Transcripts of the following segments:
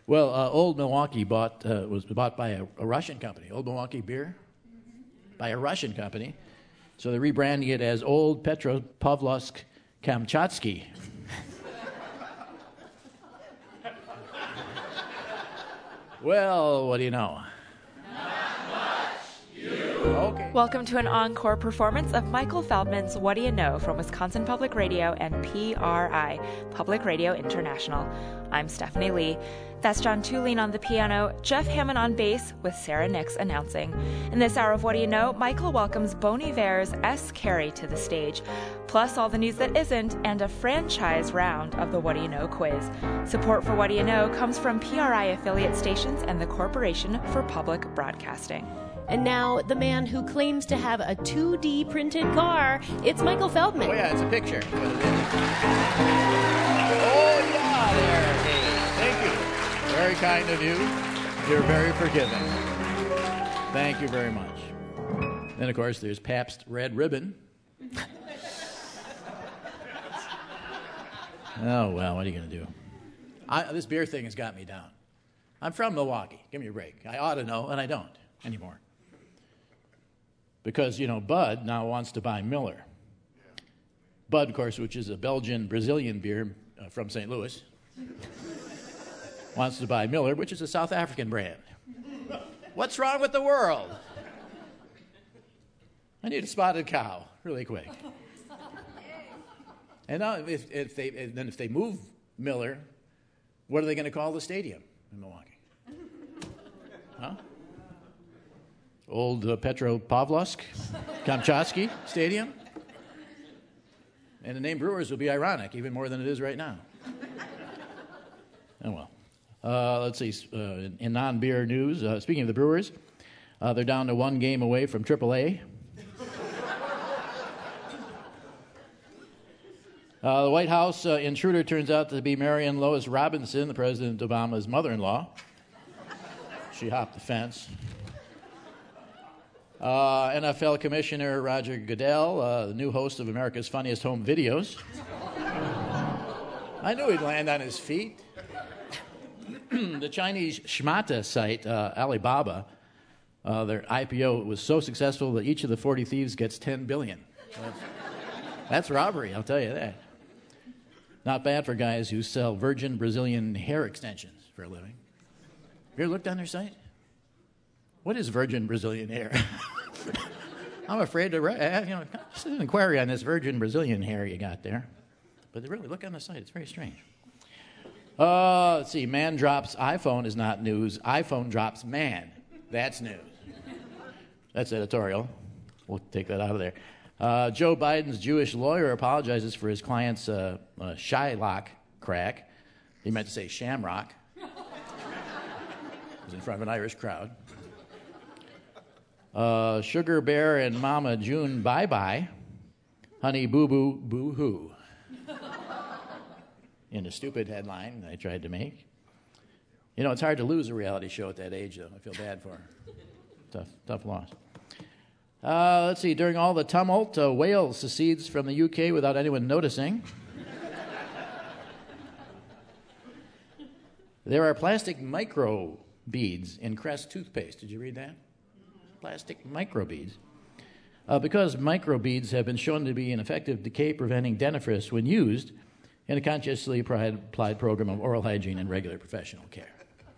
Well, Old Milwaukee was bought by a Russian company. Old Milwaukee beer, by a Russian company. So they're rebranding it as Old Petropavlovsk Kamchatsky. Well, what do you know? Okay. Welcome to an encore performance of Michael Feldman's What Do You Know from Wisconsin Public Radio and PRI, Public Radio International. I'm Stephanie Lee. That's John Tulane on the piano, Jeff Hammond on bass, with Sarah Nix announcing. In this hour of What Do You Know, Michael welcomes Bon Iver's S. Carey to the stage, plus all the news that isn't, and a franchise round of the What Do You Know quiz. Support for What Do You Know comes from PRI affiliate stations and the Corporation for Public Broadcasting. And now, the man who claims to have a 2D printed car, it's Michael Feldman. Oh, yeah, it's a picture. Oh, yeah, there. Hey, thank you. Very kind of you. You're very forgiving. Thank you very much. Then, of course, there's Pabst Red Ribbon. Oh, well, what are you going to do? This beer thing has got me down. I'm from Milwaukee. Give me a break. I ought to know, and I don't anymore. Because, Bud now wants to buy Miller. Bud, of course, which is a Belgian-Brazilian beer from St. Louis, wants to buy Miller, which is a South African brand. What's wrong with the world? I need a spotted cow, really quick. And now, if they move Miller, what are they going to call the stadium in Milwaukee? Huh? Old Petropavlovsk Kamchatsky Stadium? And the name Brewers will be ironic, even more than it is right now. Oh, well. Let's see. In non-beer news, speaking of the Brewers, they're down to one game away from AAA. The White House intruder turns out to be Marion Lois Robinson, the President Obama's mother-in-law. She hopped the fence. NFL Commissioner Roger Goodell, the new host of America's Funniest Home Videos. I knew he'd land on his feet. The Chinese Shmata site, Alibaba, their IPO was so successful that each of the 40 thieves gets $10 billion. That's robbery, I'll tell you that. Not bad for guys who sell virgin Brazilian hair extensions for a living. Have you ever looked on their site? What is virgin Brazilian hair? I'm afraid to just an inquiry on this virgin Brazilian hair you got there. But really, look on the site. It's very strange. Let's see. Man drops iPhone is not news. iPhone drops man. That's news. That's editorial. We'll take that out of there. Joe Biden's Jewish lawyer apologizes for his client's Shylock crack. He meant to say shamrock. He was in front of an Irish crowd. Sugar Bear and Mama June bye-bye. Honey boo-boo boo-hoo. In a stupid headline I tried to make. It's hard to lose a reality show at that age, though. I feel bad for her. Tough loss. Let's see. During all the tumult, Wales secedes from the UK without anyone noticing. There are plastic micro beads in Crest toothpaste. Did you read that? Plastic microbeads. Because microbeads have been shown to be an effective decay-preventing dentifrice when used in a consciously applied program of oral hygiene and regular professional care.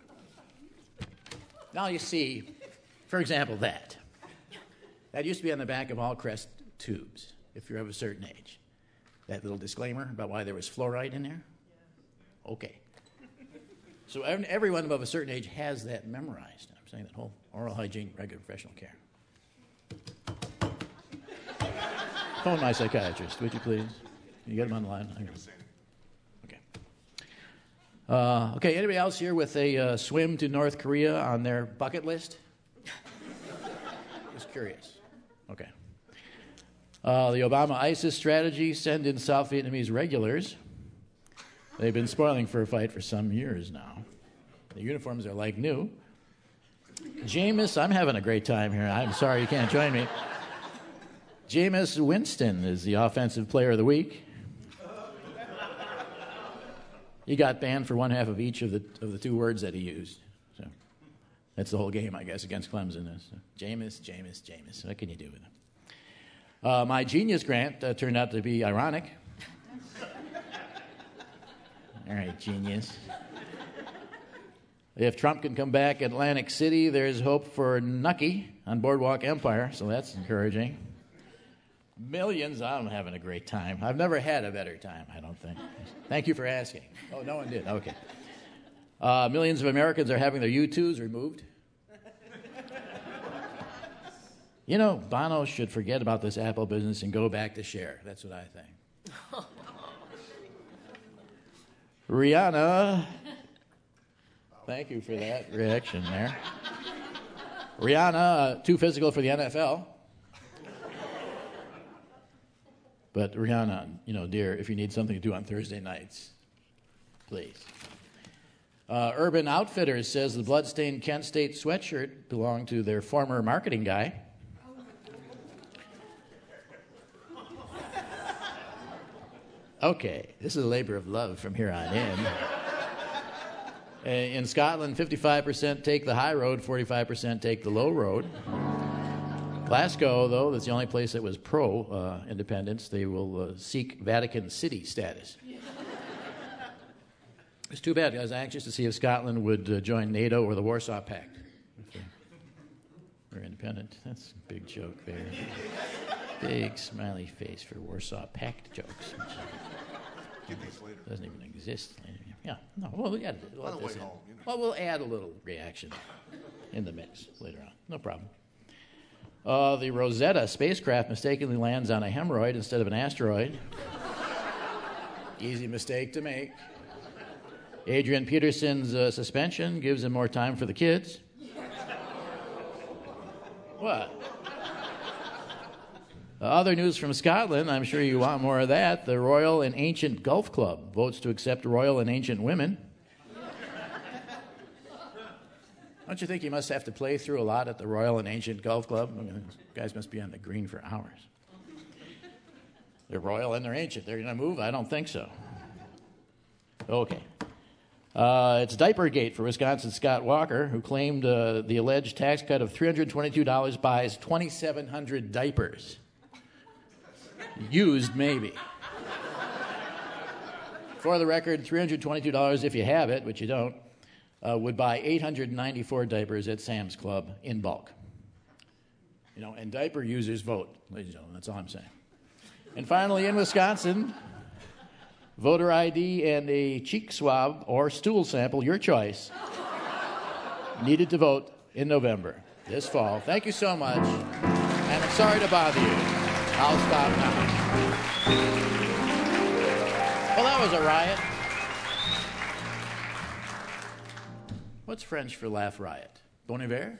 Now you see, for example, that. That used to be on the back of all Crest tubes, if you're of a certain age. That little disclaimer about why there was fluoride in there? Okay. So everyone above a certain age has that memorized. I'm saying that whole oral hygiene, regular professional care. Phone my psychiatrist, would you please? You get him on the line? Okay. Okay, anybody else here with a swim to North Korea on their bucket list? Just curious. Okay. The Obama ISIS strategy, send in South Vietnamese regulars. They've been spoiling for a fight for some years now. The uniforms are like new. Jameis, I'm having a great time here. I'm sorry you can't join me. Jameis Winston is the offensive player of the week. He got banned for one half of each of the two words that he used. So that's the whole game, I guess, against Clemson. So, Jameis. What can you do with him? My genius grant turned out to be ironic. All right, genius. If Trump can come back Atlantic City, there's hope for Nucky on Boardwalk Empire, so that's encouraging. Millions, I'm having a great time. I've never had a better time, I don't think. Thank you for asking. Oh, no one did. Okay. Millions of Americans are having their U2s removed. You know, Bono should forget about this Apple business and go back to Cher. That's what I think. Rihanna. Thank you for that reaction there. Rihanna, too physical for the NFL. But Rihanna, dear, if you need something to do on Thursday nights, please. Urban Outfitters says the bloodstained Kent State sweatshirt belonged to their former marketing guy. Okay, this is a labor of love from here on in. In Scotland, 55% take the high road, 45% take the low road. Glasgow, though, that's the only place that was pro-independence. They will seek Vatican City status. It's too bad. I was anxious to see if Scotland would join NATO or the Warsaw Pact. If they were independent. That's a big joke there. Big smiley face for Warsaw Pact jokes. Doesn't even exist. Yeah, no. Well, we got to let this in. Well, we'll add a little reaction in the mix later on. No problem. The Rosetta spacecraft mistakenly lands on a hemorrhoid instead of an asteroid. Easy mistake to make. Adrian Peterson's suspension gives him more time for the kids. What? Other news from Scotland, I'm sure you want more of that. The Royal and Ancient Golf Club votes to accept Royal and Ancient women. Don't you think you must have to play through a lot at the Royal and Ancient Golf Club? I mean, these guys must be on the green for hours. They're royal and they're ancient. They're going to move? I don't think so. Okay. It's Diapergate for Wisconsin's Scott Walker, who claimed the alleged tax cut of $322 buys 2,700 diapers. Used, maybe. For the record, $322 if you have it, which you don't, would buy 894 diapers at Sam's Club in bulk. And diaper users vote, ladies and gentlemen. That's all I'm saying. And finally, in Wisconsin, voter ID and a cheek swab or stool sample, your choice, needed to vote in November, this fall. Thank you so much, and I'm sorry to bother you. I'll stop now. Well, that was a riot. What's French for laugh riot? Bon hiver?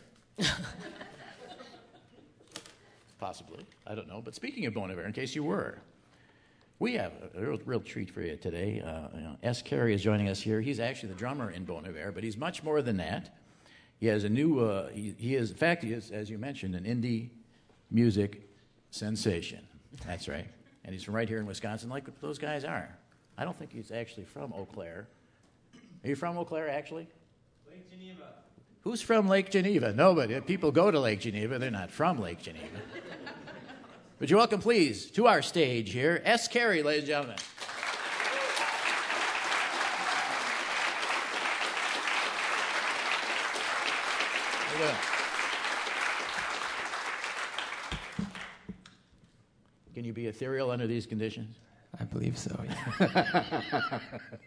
Possibly. I don't know. But speaking of Bon Iver, in case you were, we have a real treat for you today. S. Carey is joining us here. He's actually the drummer in Bon Iver, but he's much more than that. He has a new, he is, as you mentioned, an indie music sensation. That's right. And he's from right here in Wisconsin, like those guys are. I don't think he's actually from Eau Claire. Are you from Eau Claire, actually? Lake Geneva. Who's from Lake Geneva? Nobody. People go to Lake Geneva. They're not from Lake Geneva. Would you welcome, please, to our stage here, S. Carey, ladies and gentlemen. How you doing? Can you be ethereal under these conditions? I believe so, yeah.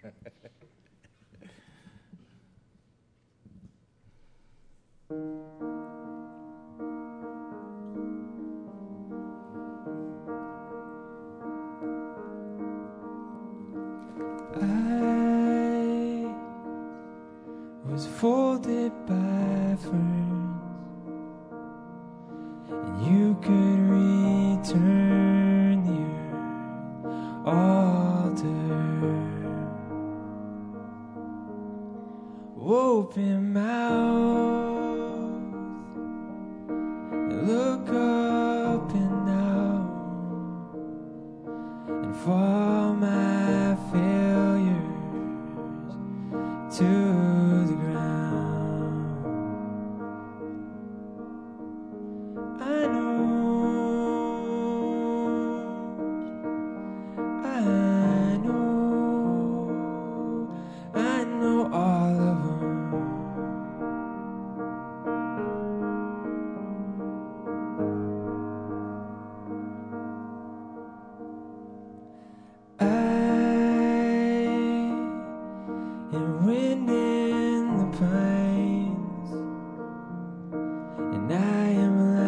I was folded by ferns, and you could return the earth altar. Open mouth and look up and down, and for all my failure hidden in the pines, and I am a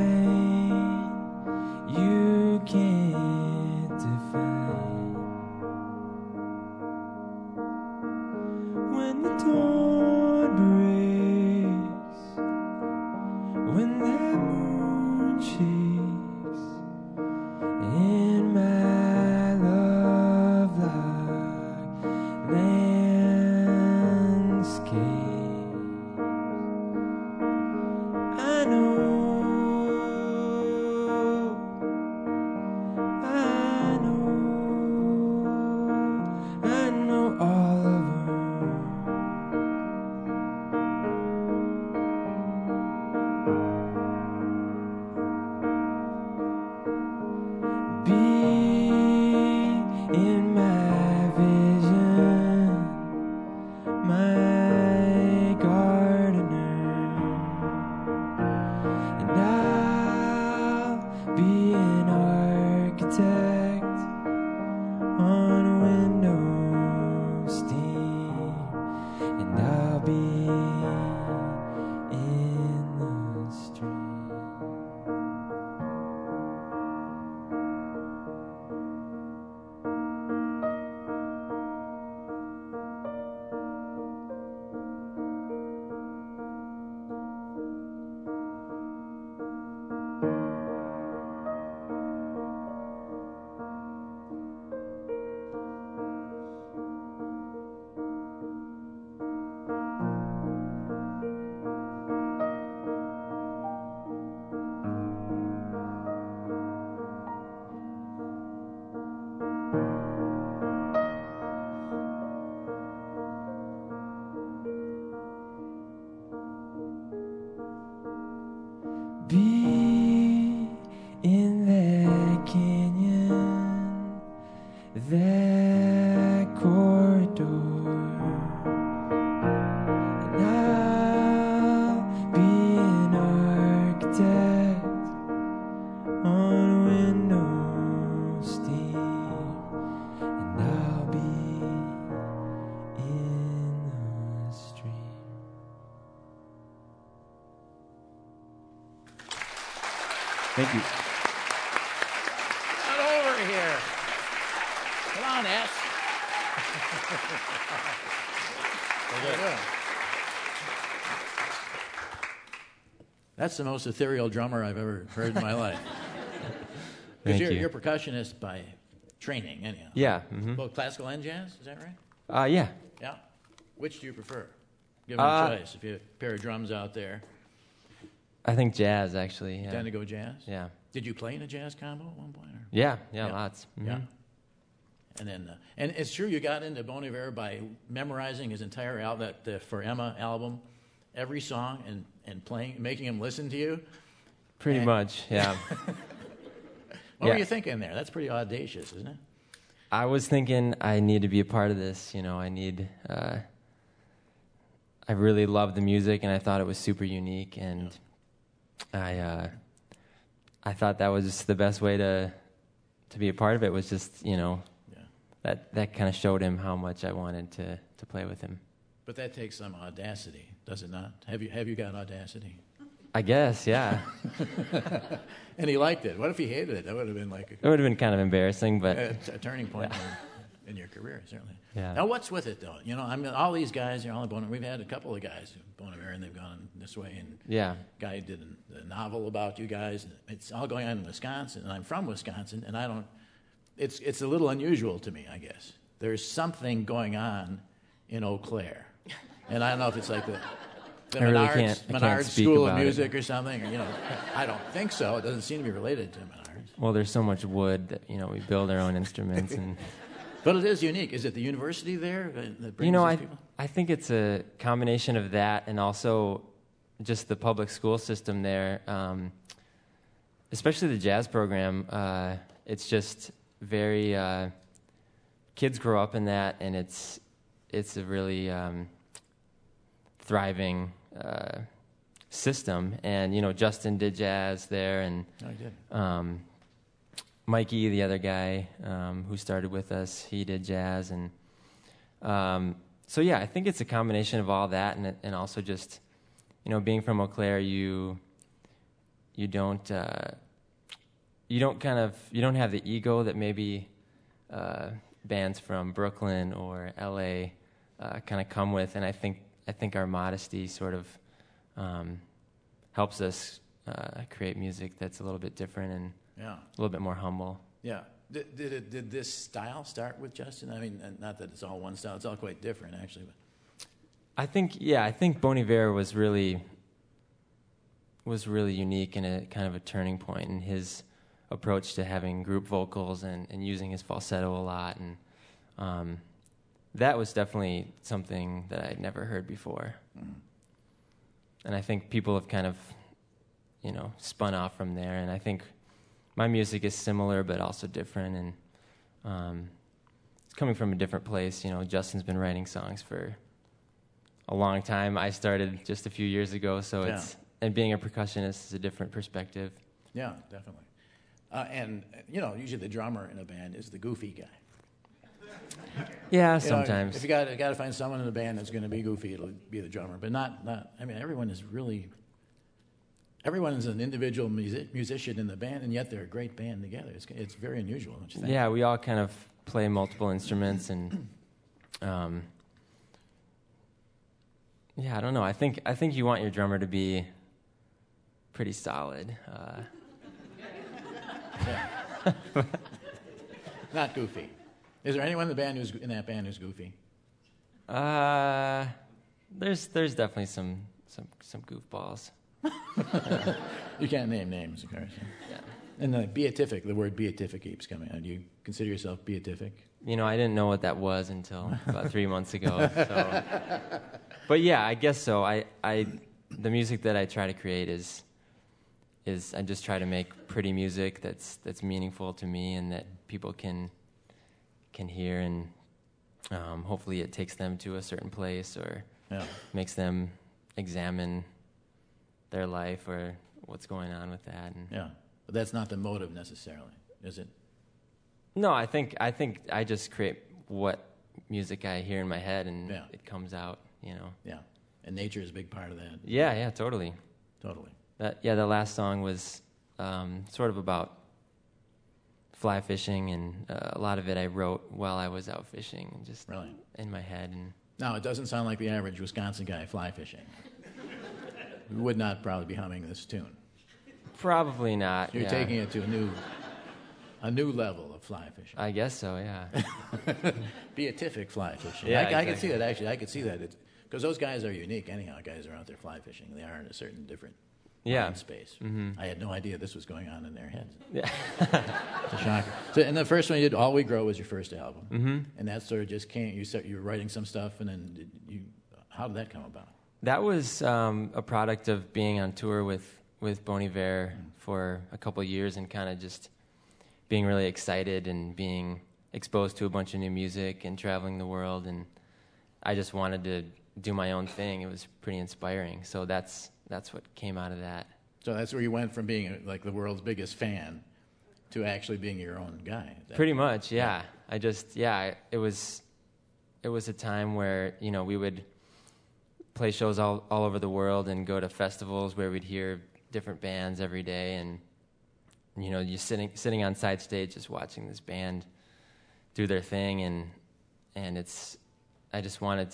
line you can't define. When the dawn breaks, when that moon shakes in my love like landscape, I know, I know all of them. Be in my vision, my gardener, and I'll be an architect on a window steam, and I'll be in the stream. Be in that canyon, that corridor, and I'll be an architect on a window steam, and I'll be in the stream. Thank you. Get over here. Come on, S. That's the most ethereal drummer I've ever heard in my life. Because Thank you. you're a percussionist by training, anyhow. Yeah. Both classical and jazz, is that right? Yeah. Yeah. Which do you prefer? Give me a choice. If you have a pair of drums out there, I think jazz, actually. Yeah. tend to go jazz? Yeah. Did you play in a jazz combo at one point? Or? Yeah, Yeah. lots. Mhm. Yeah. And then, and it's true you got into Bon Iver by memorizing his entire album, the For Emma album, every song, and playing, making him listen to you. Pretty And- much, yeah. What Yeah. were you thinking there? That's pretty audacious, isn't it? I was thinking I need to be a part of this. You know, I need. I really loved the music, and I thought it was super unique, and I thought that was just the best way to be a part of it. Was just Yeah. that kind of showed him how much I wanted to play with him. But that takes some audacity, does it not? Have you got audacity? I guess, yeah. And he liked it. What if he hated it? That would have been like It would have been kind of embarrassing, but a turning point in your career, certainly. Yeah. Now, what's with it, though? You know, I mean, all these guys, all the we've had a couple of guys who Bon Iver, and they've gone this way. And yeah. guy did a novel about you guys. It's all going on in Wisconsin, and I'm from Wisconsin, and I don't. It's a little unusual to me, I guess. There's something going on in Eau Claire, and I don't know if it's like the I really Menards, can't Menards speak School of about it. Music or something. Or, I don't think so. It doesn't seem to be related to Menards. Well, there's so much wood that we build our own instruments, and But it is unique. Is it the university there that brings these people? I think it's a combination of that and also just the public school system there, especially the jazz program. It's just very kids grow up in that, and it's a really thriving system. And Justin did jazz there, and I did. Mikey, the other guy who started with us, he did jazz, and so yeah, I think it's a combination of all that, and also just, being from Eau Claire, you don't have the ego that maybe bands from Brooklyn or LA kind of come with, and I think our modesty sort of helps us create music that's a little bit different and a little bit more humble. Yeah. Did this style start with Justin? I mean, not that it's all one style; it's all quite different, actually. But I think Bon Iver was really unique and a kind of a turning point in his approach to having group vocals and using his falsetto a lot, and that was definitely something that I'd never heard before. Mm-hmm. And I think people have kind of, spun off from there, and I think my music is similar but also different, and it's coming from a different place. Justin's been writing songs for a long time. I started just a few years ago, so and being a percussionist is a different perspective. Yeah, definitely. And usually the drummer in a band is the goofy guy. Yeah, sometimes. If you got to find someone in the band that's going to be goofy, it'll be the drummer. But not. I mean, everyone is an individual musician in the band, and yet they're a great band together. It's very unusual, don't you think? Yeah, we all kind of play multiple instruments, and I don't know. I think you want your drummer to be pretty solid. Not goofy. Is there anyone in that band who's goofy? There's definitely some goofballs. You can't name names, of course. Yeah. And the word beatific keeps coming out. Do you consider yourself beatific? I didn't know what that was until about 3 months ago. So. But yeah, I guess so. The music that I try to create is I just try to make pretty music that's meaningful to me and that people can hear, and hopefully it takes them to a certain place or makes them examine their life or what's going on with that. And but that's not the motive necessarily, is it? No, I think I just create what music I hear in my head, and it comes out. Yeah, and nature is a big part of that. Yeah, totally. The last song was sort of about fly fishing, and a lot of it I wrote while I was out fishing, and just in my head. And now, it doesn't sound like the average Wisconsin guy fly fishing. We would not probably be humming this tune. Probably not. You're taking it to a new level of fly fishing. I guess so, yeah. Beatific fly fishing. Yeah, I can see that, actually. I could see that. Because those guys are unique anyhow. Guys are out there fly fishing. They are in a certain different mind space. Mm-hmm. I had no idea this was going on in their heads. Yeah. It's a shocker. So, and the first one you did, All We Grow, was your first album. Mm-hmm. And that sort of just came, you were writing some stuff, and then how did that come about? That was a product of being on tour with Bon Iver for a couple of years, and kind of just being really excited and being exposed to a bunch of new music and traveling the world, and I just wanted to do my own thing. It was pretty inspiring. So that's what came out of that. So that's where you went from being like the world's biggest fan to actually being your own guy. Pretty much, yeah. It was a time where, we would play shows all over the world and go to festivals where we'd hear different bands every day, and you're sitting on side stage just watching this band do their thing, and I just wanted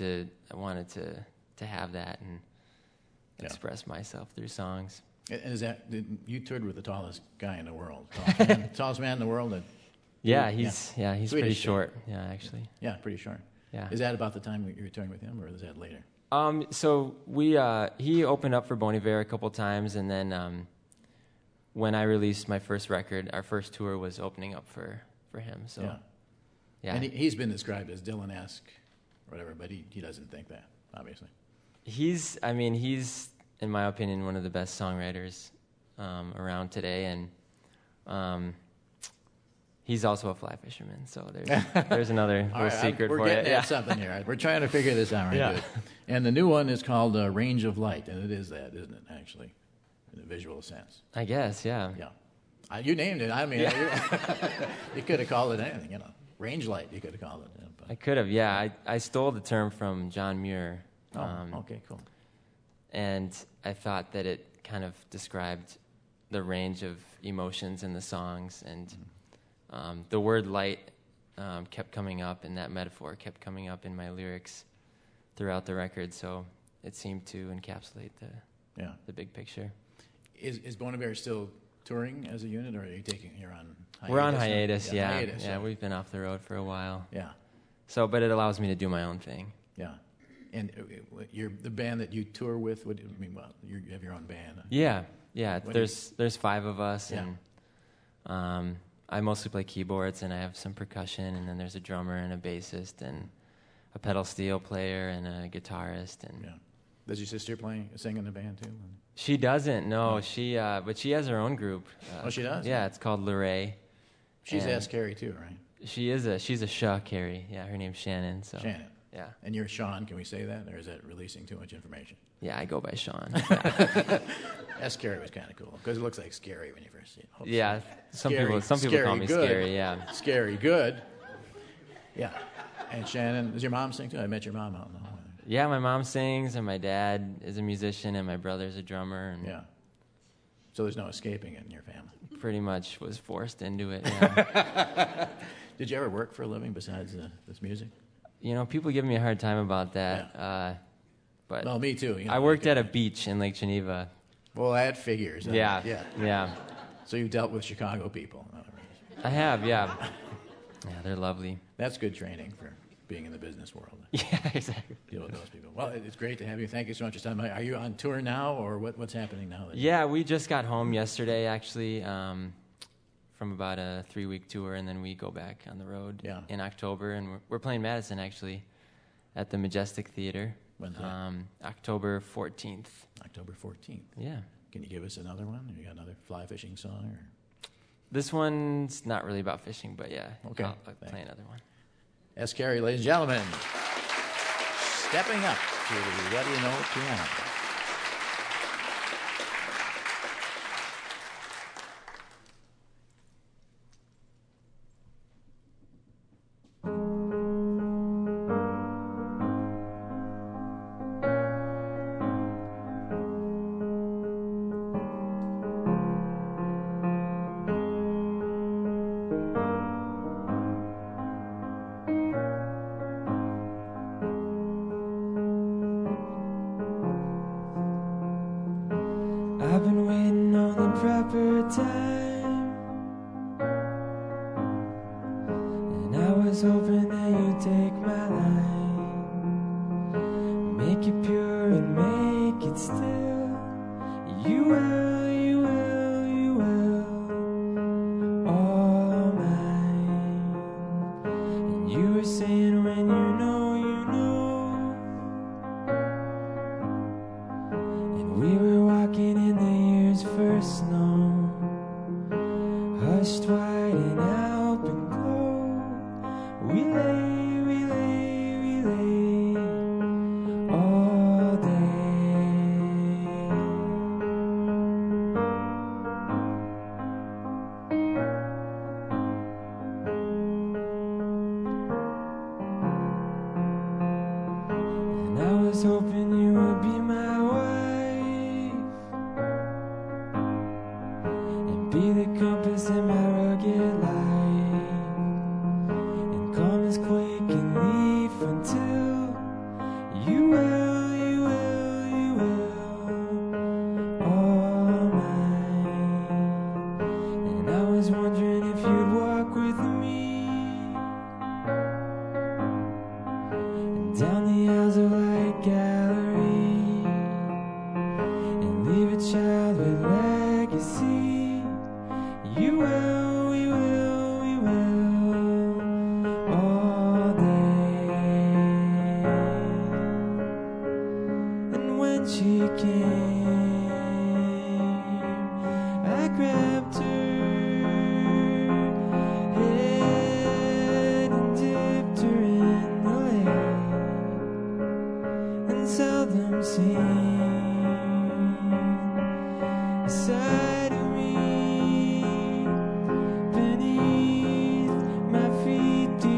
to have that and express myself through songs. And you toured with the tallest guy in the world, tallest man in the world? He's pretty short. Yeah, actually. Yeah, pretty short. Yeah. Is that about the time you were touring with him, or is that later? So he opened up for Bon Iver a couple times, and then when I released my first record, our first tour was opening up for him. So yeah. And he's been described as Dylan-esque, or whatever, but he doesn't think that, obviously. He's in my opinion one of the best songwriters around today, and he's also a fly fisherman, so there's another little secret for you. We're getting at something here. We're trying to figure this out. Right? Good. And the new one is called Range of Light, and it is that, isn't it, actually, in a visual sense? I guess, yeah. Yeah. You named it. I mean, you could have called it anything, Range light, you could have called it. Yeah, but- I could have, yeah. I stole the term from John Muir. Okay, cool. And I thought that it kind of described the range of emotions in the songs. And the word light kept coming up, and that metaphor kept coming up in my lyrics throughout the record. So it seemed to encapsulate the big picture. Is Bon Iver still touring as a unit, or are you you're on hiatus? We're on hiatus, yeah. Hiatus, yeah, we've been off the road for a while. Yeah. So, but it allows me to do my own thing. Yeah. And you're the band that you tour with, you have your own band. Yeah. What There's 5 of us, Yeah. and I mostly play keyboards, and I have some percussion, and then there's a drummer and a bassist and a pedal steel player and a guitarist. And Yeah. Does your sister sing in the band too? she doesn't. No, but she has her own group. Oh, she does? Yeah, it's called Luray. She's And asked Carrie too, right? She's a Shaw Carey. Yeah, her name's Shannon. So Shannon. Yeah. And you're Sean. Can we say that, or is that releasing too much information? Yeah, I go by Sean. S. Carey was kind of cool because it looks like scary when you first see it. Oh, Yeah, some Scary- people call me good. Scary. Yeah. Scary good. Yeah. And Shannon, does your mom sing too? I met your mom out in the hallway. Yeah, my mom sings, and my dad is a musician, and my brother's a drummer, and Yeah. So there's no escaping it in your family. pretty much was forced into it. Yeah. Did you ever work for a living besides this music? You know, people give me a hard time about that, but Well, me too. I worked at a beach in Lake Geneva. Well, that figures. Yeah. So you dealt with Chicago people. I have, yeah. Yeah, they're lovely. That's good training for being in the business world. Yeah, exactly. Deal with those people. Well, it's great to have you. Thank you so much for time. Are you on tour now, or what's happening now? Yeah, we just got home yesterday, actually, from about a 3-week tour, and then we go back on the road in October, and we're playing Madison, actually, at the Majestic Theater. When's that? October 14th. October 14th. Yeah. Can you give us another one? You got another fly fishing song? Or? This one's not really about fishing, but yeah, Okay. I'll play another one. S. Carey, ladies and gentlemen, stepping up to the What Do You Know piano. I've been waiting on the proper time, and I was hoping that you'd take my line, make it pure and make it still. You will, you will, you will, all mine. And you were saying when you know, you know. And we were walking in the year's first snow, hushed white and alpenglow. We lay all day. And I was hoping you would be my wife and be the compass in my rugged life, and calm as quake and leaf until you will, you will, you will, all mine. And I was wondering if you'd walk with me down the aisles of Light Gallery and leave a child with legacy. You will, we will, we will, all day. And when she came, I grabbed her head and dipped her in the lake, and seldom seen a side of me beneath my feet.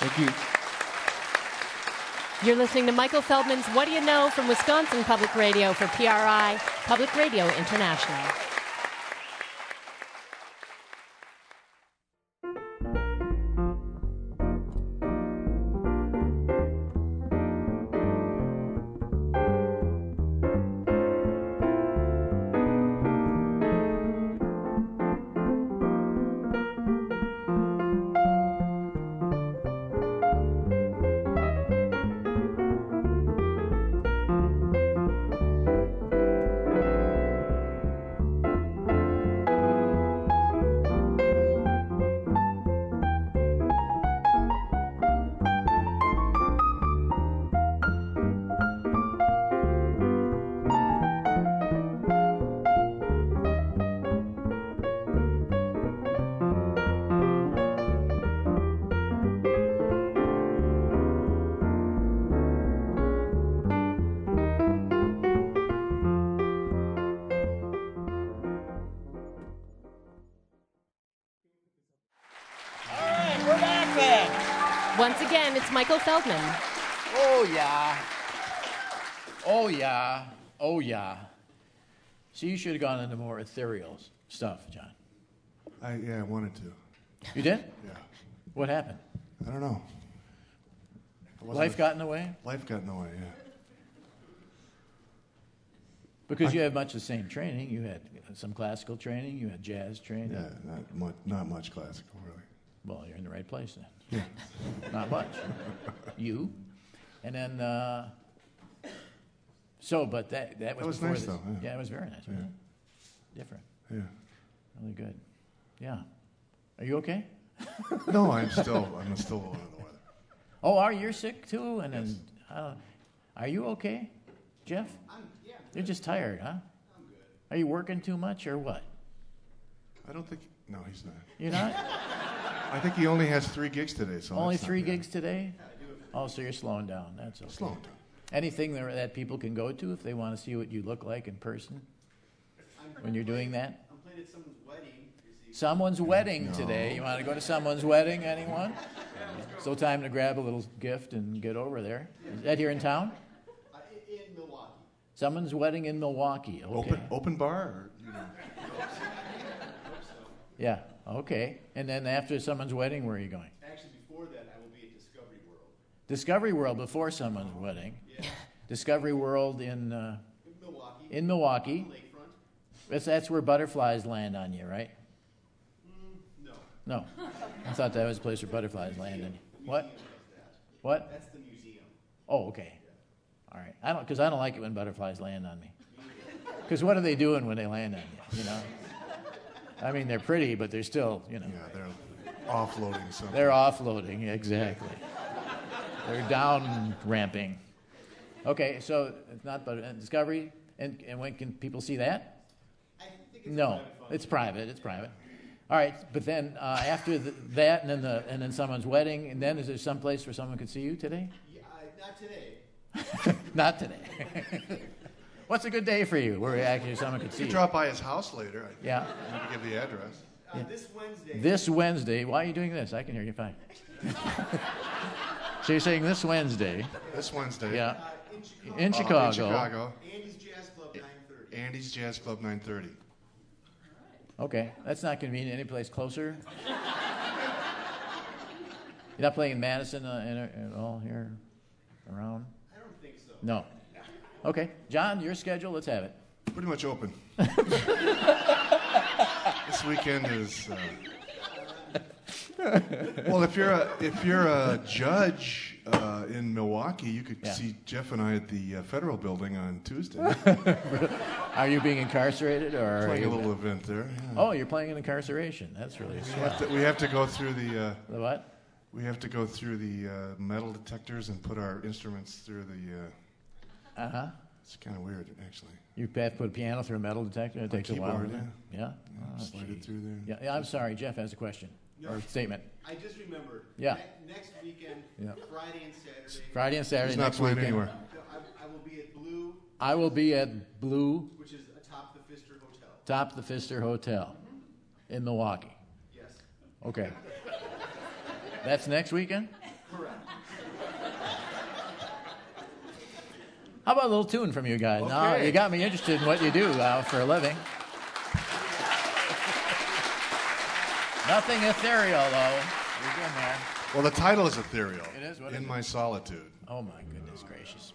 Thank you. You're listening to Michael Feldman's What Do You Know from Wisconsin Public Radio for PRI, Public Radio International. Once again, it's Michael Feldman. Oh, yeah. Oh, yeah. Oh, yeah. So you should have gone into more ethereal stuff, John. I wanted to. You did? Yeah. What happened? I don't know. Life got in the way? Life got in the way, yeah. Because you had much the same training. You had some classical training. You had jazz training. Yeah, not much classical, really. Well, you're in the right place then. Yeah. Not much. You. And then, but that was before nice, this. though. Yeah, it was very nice. Yeah. Different. Yeah. Really good. Yeah. Are you okay? No, I'm still under the weather. Oh, are you sick too? And then, are you okay, Jeff? Yeah. You're just tired, huh? I'm good. Are you working too much or what? I don't think. No, he's not. You're not? I think he only has 3 gigs today. So Only that's not 3 bad. gigs today? Oh, so you're slowing down. That's okay. Slowing down. Anything that people can go to if they want to see what you look like in person when you're doing that? I'm playing at someone's wedding. Someone's wedding today. You want to go to someone's wedding, anyone? Still time to grab a little gift and get over there. Is that here in town? In Milwaukee. Someone's wedding in Milwaukee. Okay. Open bar? Or, you know. Yeah, okay. And then after someone's wedding, where are you going? Actually, before that, I will be at Discovery World. Discovery World before someone's wedding. Yeah. Discovery World in Milwaukee. in Milwaukee. Lakefront. That's where butterflies land on you, right? No. No. I thought that was a place where butterflies land on you. What? Museum has that. What? That's the museum. Oh, okay. All right. I don't like it when butterflies land on me. Because what are they doing when they land on you? You know. I mean, they're pretty, but they're still, you know. Yeah, they're offloading something. They're offloading, exactly. They're down ramping. Okay, so it's not Discovery, and when can people see that? I think it's No, private fund. it's private. It's private. All right, but then after that, and then someone's wedding, and then is there some place where someone could see you today? Yeah, not today. Not today. What's a good day for you where actually someone could see You you? drop by his house later. Yeah. I need to give the address. This Wednesday. This Wednesday. Why are you doing this? I can hear you fine. So you're saying this Wednesday? This Wednesday. Yeah. In Chicago. In In Chicago. Chicago. Andy's Jazz Club, 9:30. Andy's Jazz Club, 9:30. Okay, that's not convenient. Any place closer? You're not playing in Madison at all here around? I don't think so. No. Okay, John, your schedule. Let's have it. Pretty much open. This weekend is. Well, if you're a judge in Milwaukee, you could Yeah. see Jeff and I at the Federal Building on Tuesday. Are you being incarcerated or? Are Playing you... a little event there. Yeah. Oh, you're playing in incarceration. That's really swell. We have to go through the. The what? We have to go through the metal detectors and put our instruments through the. It's kind of weird, actually. You have to put a piano through a metal detector. It takes a while. keyboard, doesn't it? Yeah. Oh, Slide it geez. through there. Yeah. I'm sorry. Jeff has a question or statement. I just remembered. Yeah. Next weekend, Yeah. Friday and Saturday. Friday and Saturday He's not next playing weekend. anywhere. I will be at Blue, I will be at Blue, which is atop the Pfister Hotel. top the Pfister Hotel in Milwaukee. Yes. Okay. That's next weekend? How about a little tune from you guys? Okay. Now, you got me interested in what you do for a living. Nothing ethereal, though. You're good, man. Well, the title is ethereal. It is? What In is it? My Solitude. Oh, my goodness gracious.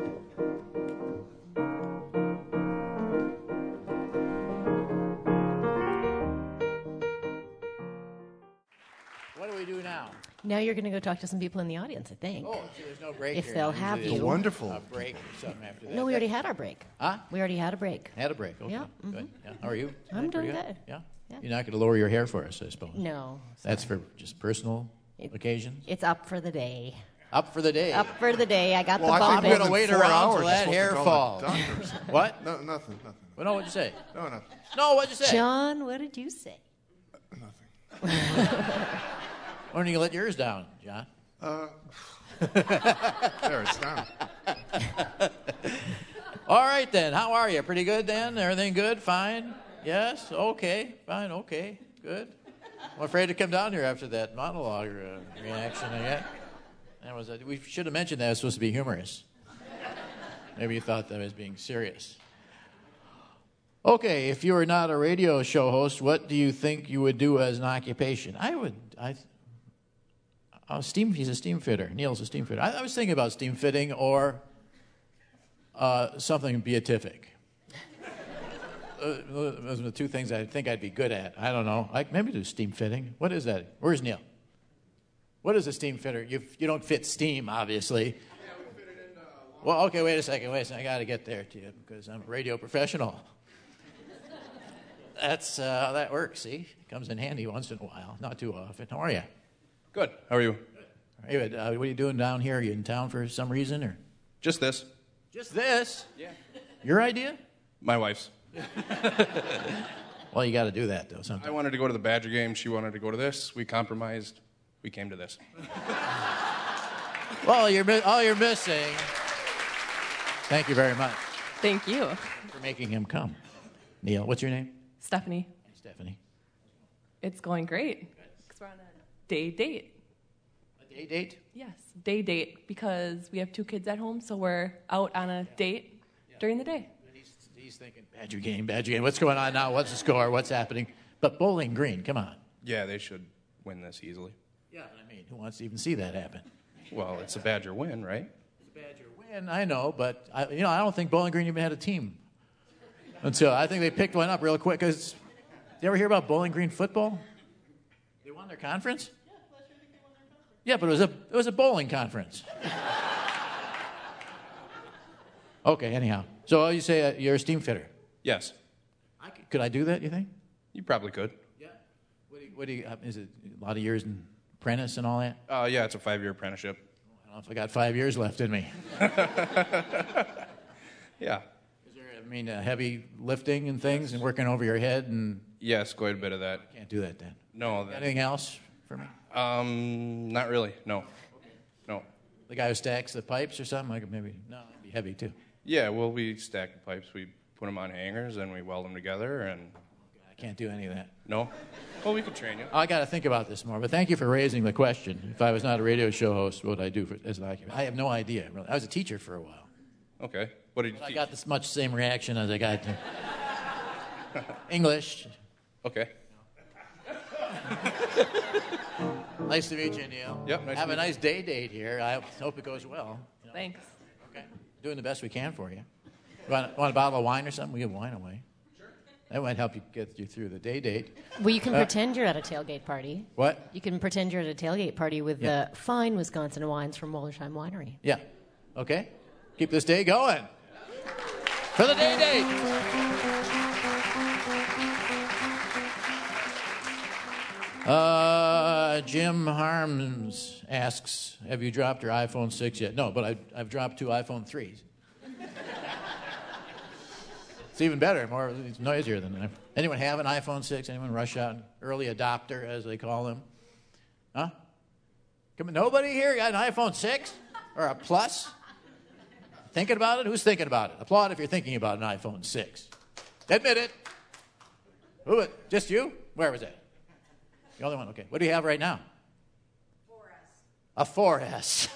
What do we do now? Now you're going to go talk to some people in the audience, I think. Oh, so there's no break If here. they'll Usually have there's you. Wonderful. a break or something after that. No, we already had our break. Huh? We already had a break. Had a break. Okay. Yeah, Good. Yeah. How are you? I'm Pretty doing good. Yeah? Yeah. You're not going to lower your hair for us, I suppose. No. That's for just personal It- occasions? It's up for the day. Up for the day. Up for the day. I got Well, the I bump think I'm more gonna than wait 4 around hours till you're that supposed to hair call falls. the doctor or something. What? No, nothing. Well, no, what'd you say? No, nothing. No, what'd you say? John, what did you say? When are you going to let yours down, John? There, it's down. All right, then. How are you? Pretty good, then? Everything good? Fine? Yes? Okay. Fine. Okay. Good. I'm afraid to come down here after that monologue reaction I got. We should have mentioned that it was supposed to be humorous. Maybe you thought that I was being serious. Okay, if you were not a radio show host, what do you think you would do as an occupation? He's a steam fitter. Neil's a steam fitter. I was thinking about steam fitting or something beatific. Those are the two things I think I'd be good at. I don't know. Maybe do steam fitting. What is that? Where's Neil? What is a steam fitter? You don't fit steam, obviously. Yeah, we fit it in. Well, okay, wait a second. I got to get there to you because I'm a radio professional. That's how that works, see? It comes in handy once in a while. Not too often. How are you? Good. How are you? Hey, what are you doing down here? Are you in town for some reason? Or Just this. just this? Yeah. Your idea? My wife's. Well, you got to do that, though, I sometimes. wanted to go to the Badger game. She wanted to go to this. We compromised. We came to this. Well, all you're missing. Thank you very much Thank you. for making him come. Neil, what's your name? Stephanie, Stephanie. it's going great. 'Cause we're on a day date. A day date? Yes, day date, because we have 2 kids at home, so we're out on a date during the day. He's thinking, Badger game. What's going on now? What's the score? What's happening? But Bowling Green, come on. Yeah, they should win this easily. Yeah, I mean, who wants to even see that happen? Well, it's a Badger win, right? It's a Badger win, I know, but I don't think Bowling Green even had a team until I think they picked one up real quick. Cause you ever hear about Bowling Green football? They won their conference. Yeah, but it was a bowling conference. Okay, anyhow. So you say you're a steam fitter. Yes. Could I do that, you think? You probably could. Yeah. Is it a lot of years in apprentice and all that? Yeah, it's a 5-year apprenticeship. I don't know if I got 5 years left in me. Yeah. Is there, heavy lifting and things and working over your head and Yes, quite a bit of that. can't do that then. No. Anything else for me? Not really. No. No. The guy who stacks the pipes or something? Like maybe, no, it'd be heavy too. Yeah, well, we stack the pipes. We put them on hangers and we weld them together. And I can't do any of that. no. Well, we could train you. I got to think about this more. But thank you for raising the question. If I was not a radio show host, what would I do as an occupation? I have no idea. Really. I was a teacher for a while. Okay. What did you I teach? got this much same reaction as I got to English. Okay. Nice to meet you, Neil. Yep, nice to Have a meet nice day date here. I hope it goes well. Thanks. Okay. Doing the best we can for you. Want a bottle of wine or something? We give wine away. Sure. That might help you get you through the day date. Well, you can pretend you're at a tailgate party. What? You can pretend you're at a tailgate party with the fine Wisconsin wines from Wallersheim Winery. Yeah. Okay. Keep this day going. For the day date. Jim Harms asks, have you dropped your iPhone 6 yet? No, but I've dropped 2 iPhone 3s. It's even better, it's noisier than that. Anyone have an iPhone 6? Anyone rush out? Early adopter, as they call them? Huh? Come on, nobody here got an iPhone 6? Or a Plus? Thinking about it? Who's thinking about it? Applaud if you're thinking about an iPhone 6. Admit it. Who? Just you? Where was that? The only one. Okay. What do you have right now? 4S. A 4S.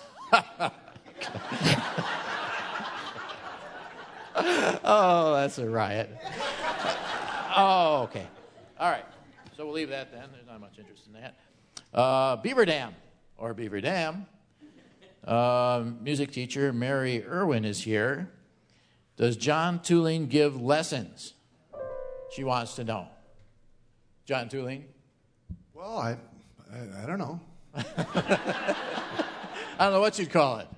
Oh, that's a riot. Oh, okay. All right. So we'll leave that then. There's not much interest in that. Beaver Dam, or Beaver Dam. Music teacher Mary Irwin is here. Does John Tooling give lessons? She wants to know. John Tooling? Well, I don't know. I don't know what you'd call it.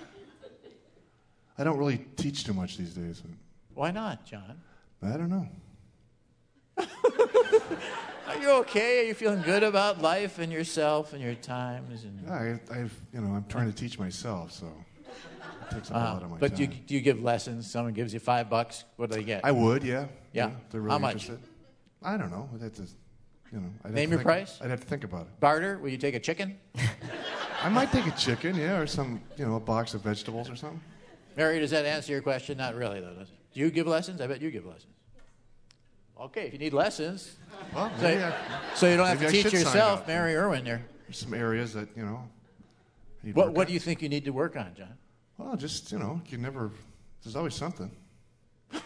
I don't really teach too much these days. Why not, John? I don't know. Are you okay? Are you feeling good about life and yourself and your times? And... I'm trying to teach myself, so it takes up a lot of my but time. do you give lessons? Someone gives you $5. What do they get? I would, yeah. Yeah. If they're really How much? interested. I don't know. I'd have to, Name your price? I'd have to think about it. Barter? Will you take a chicken? I might take a chicken, yeah, or some, a box of vegetables or something. Mary, does that answer your question? Not really, though, does it? Do you give lessons? I bet you give lessons. Okay, if you need lessons, well, so you don't have to maybe I teach should sign yourself, up. Mary Irwin there. There's some areas that, What do you think you need to work on, John? Well, just, there's always something. I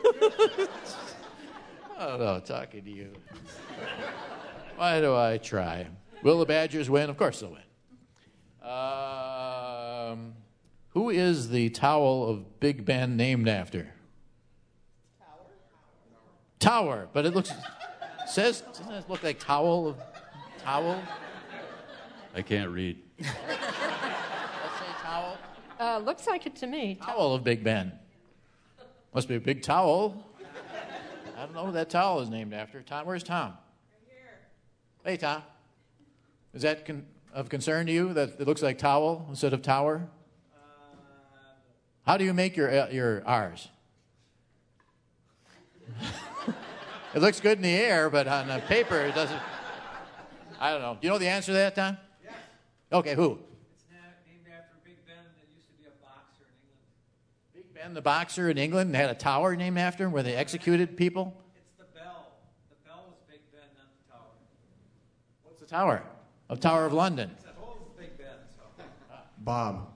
don't know, talking to you. Why do I try? Will the Badgers win? Of course they'll win. Who is the towel of Big Ben named after? Tower, but it doesn't it look like towel? I can't read. Let's say towel. Looks like it to me. Towel of Big Ben. Must be a big towel. I don't know who that towel is named after. Tom, where's Tom? Right here. Hey, Tom. Is that of concern to you that it looks like towel instead of tower? How do you make your R's? It looks good in the air, but on the paper it doesn't. I don't know. Do you know the answer to that, Tom? Yes. Okay, who? It's named after Big Ben that used to be a boxer in England. Big Ben, the boxer in England, had a tower named after him where they executed people? It's the bell. The bell was Big Ben, not the tower. What's the tower? A Tower of London. It's the whole Big Ben. So. Bob.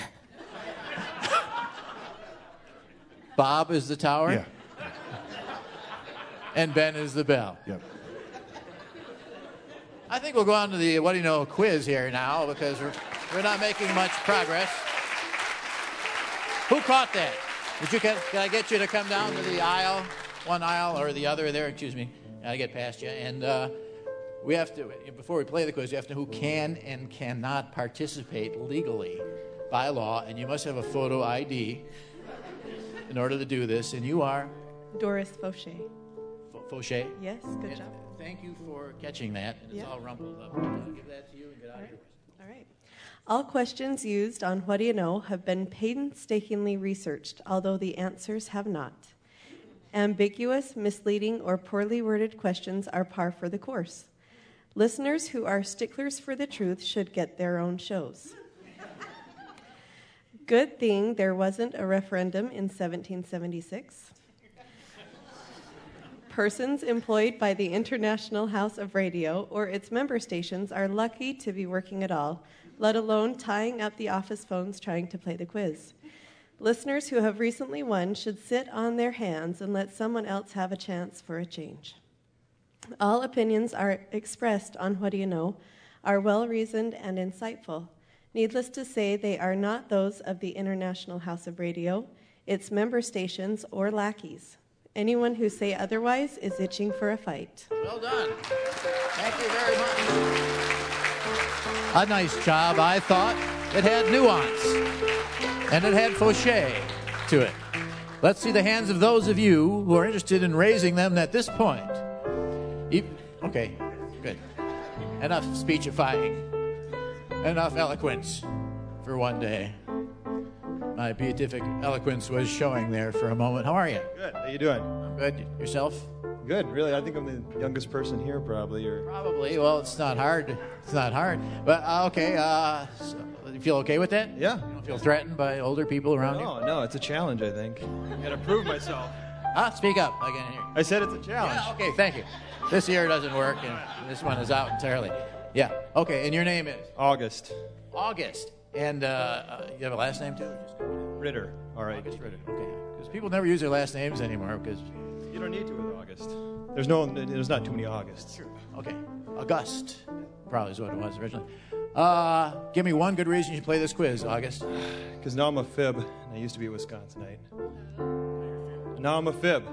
Bob is the tower? Yeah. And Ben is the bell. Yep. I think we'll go on to the What Do You Know quiz here now because we're not making much progress. Who caught that? Can I get you to come down to the aisle, one aisle or the other there? Excuse me. I get past you. And we have to, before we play the quiz, you have to know who can and cannot participate legally by law. And you must have a photo ID in order to do this. And you are? Doris Fauché. Fauché? Yes, good job. Thank you for catching that. It's all rumpled up. I'll give that to you and get out of here. All right. All questions used on What Do You Know have been painstakingly researched, although the answers have not. Ambiguous, misleading, or poorly worded questions are par for the course. Listeners who are sticklers for the truth should get their own shows. Good thing there wasn't a referendum in 1776. Persons employed by the International House of Radio or its member stations are lucky to be working at all, let alone tying up the office phones trying to play the quiz. Listeners who have recently won should sit on their hands and let someone else have a chance for a change. All opinions are expressed on What Do You Know are well-reasoned and insightful. Needless to say, they are not those of the International House of Radio, its member stations, or lackeys. Anyone who say otherwise is itching for a fight. Well done. Thank you very much. A nice job, I thought. It had nuance. And it had Fauché to it. Let's see the hands of those of you who are interested in raising them at this point. Okay, good. Enough speechifying. Enough eloquence for one day. My beatific eloquence was showing there for a moment. How are you? Good. How you doing? I'm good. Yourself? Good. Really, I think I'm the youngest person here, probably. Probably. Well, it's not hard. It's not hard. But okay. So you feel okay with that? Yeah. You don't feel threatened by older people around you? No, it's a challenge. I think. I got to prove myself. Speak up. I can't hear you. I said it's a challenge. Yeah, okay. Thank you. This ear doesn't work, and this one is out entirely. Yeah. Okay, and your name is? August. August. And you have a last name, too? Or just Ritter. All right. August Ritter. Okay. Because people never use their last names anymore because... You don't need to with August. There's not too many Augusts. Sure. Okay. August probably is what it was originally. Give me one good reason you should play this quiz, August. Because now I'm a fib, and I used to be a Wisconsinite. Now I'm a fib.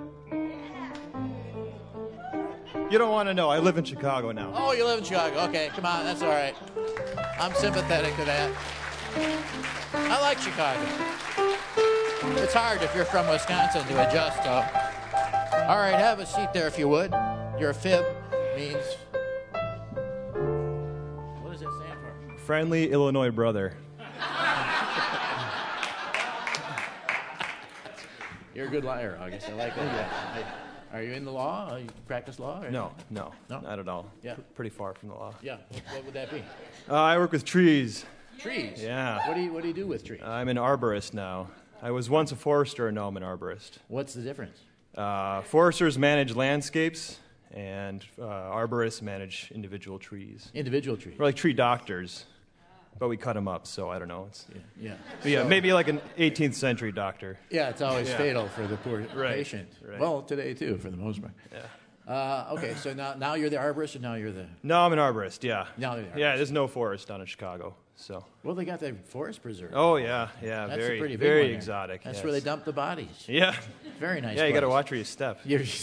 You don't want to know. I live in Chicago now. Oh, you live in Chicago. Okay, come on. That's all right. I'm sympathetic to that. I like Chicago. It's hard if you're from Wisconsin to adjust, though. All right, have a seat there if you would. Your fib means... What does that stand for? Friendly Illinois brother. You're a good liar, August. I like that. Yeah. Are you in the law? You practice law? Or No, not at all. Yeah. Pretty far from the law. Yeah. What would that be? I work with trees. Trees? Yeah. What do you do with trees? I'm an arborist now. I was once a forester, and now I'm an arborist. What's the difference? Foresters manage landscapes, and arborists manage individual trees. Individual trees? We're like tree doctors, but we cut them up, so I don't know. Yeah. Yeah, maybe like an 18th century doctor. Yeah, it's always fatal for the poor patient. Right. Well, today, too, for the most part. Yeah. Okay, so now you're the arborist, or now you're the... No, I'm an arborist, yeah. Now you're the arborist. Yeah, there's no forest down in Chicago, so... Well, they got the forest preserve. Oh, yeah, That's very, a pretty big very one there. exotic. That's yes. where they dump the bodies. Yeah. Very nice Yeah, you got to place. watch where you step.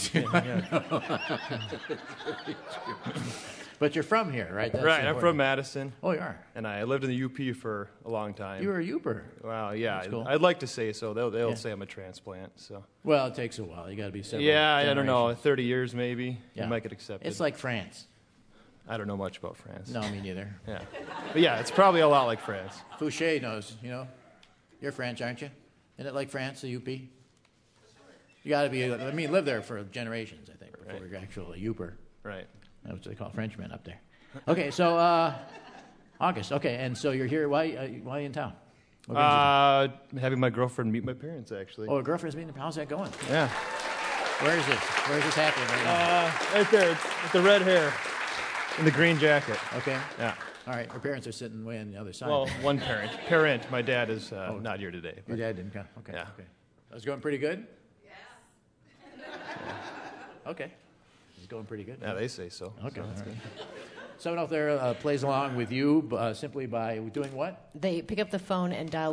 But you're from here, right? That's Right, I'm important. from Madison. Oh, you are? And I lived in the UP for a long time. You were a Uper. Well, yeah, That's cool. I'd like to say so. They'll Yeah. say I'm a transplant, so... Well, it takes a while. You got to be several Yeah, I don't know, generations. 30 years maybe. Yeah. You might get accepted. It's like France. I don't know much about France. No, me neither. Yeah. But yeah, it's probably a lot like France. Fouché knows, you know. You're French, aren't you? Isn't it like France, the UP? You got to be, live there for generations, I think, before you're actually a Uper. Right. That's what they call Frenchmen up there. Okay, so, August, okay, and so you're here, why in town? What brings you Having my girlfriend meet my parents, actually. Oh, a girlfriend's meeting, how's that going? Yeah. Where is this? Where is this happening right now? Right there, it's with the red hair and the green jacket. Okay. Yeah. All right, her parents are sitting way on the other side. Well, one parent. Parent, my dad is not here today. Your But dad didn't come? Okay. Yeah. Okay. That's going pretty good? Yes. Okay. It's going pretty good. yeah, they say so. Okay. So that's all right. good. Someone out there plays along with you simply by doing what? They pick up the phone and dial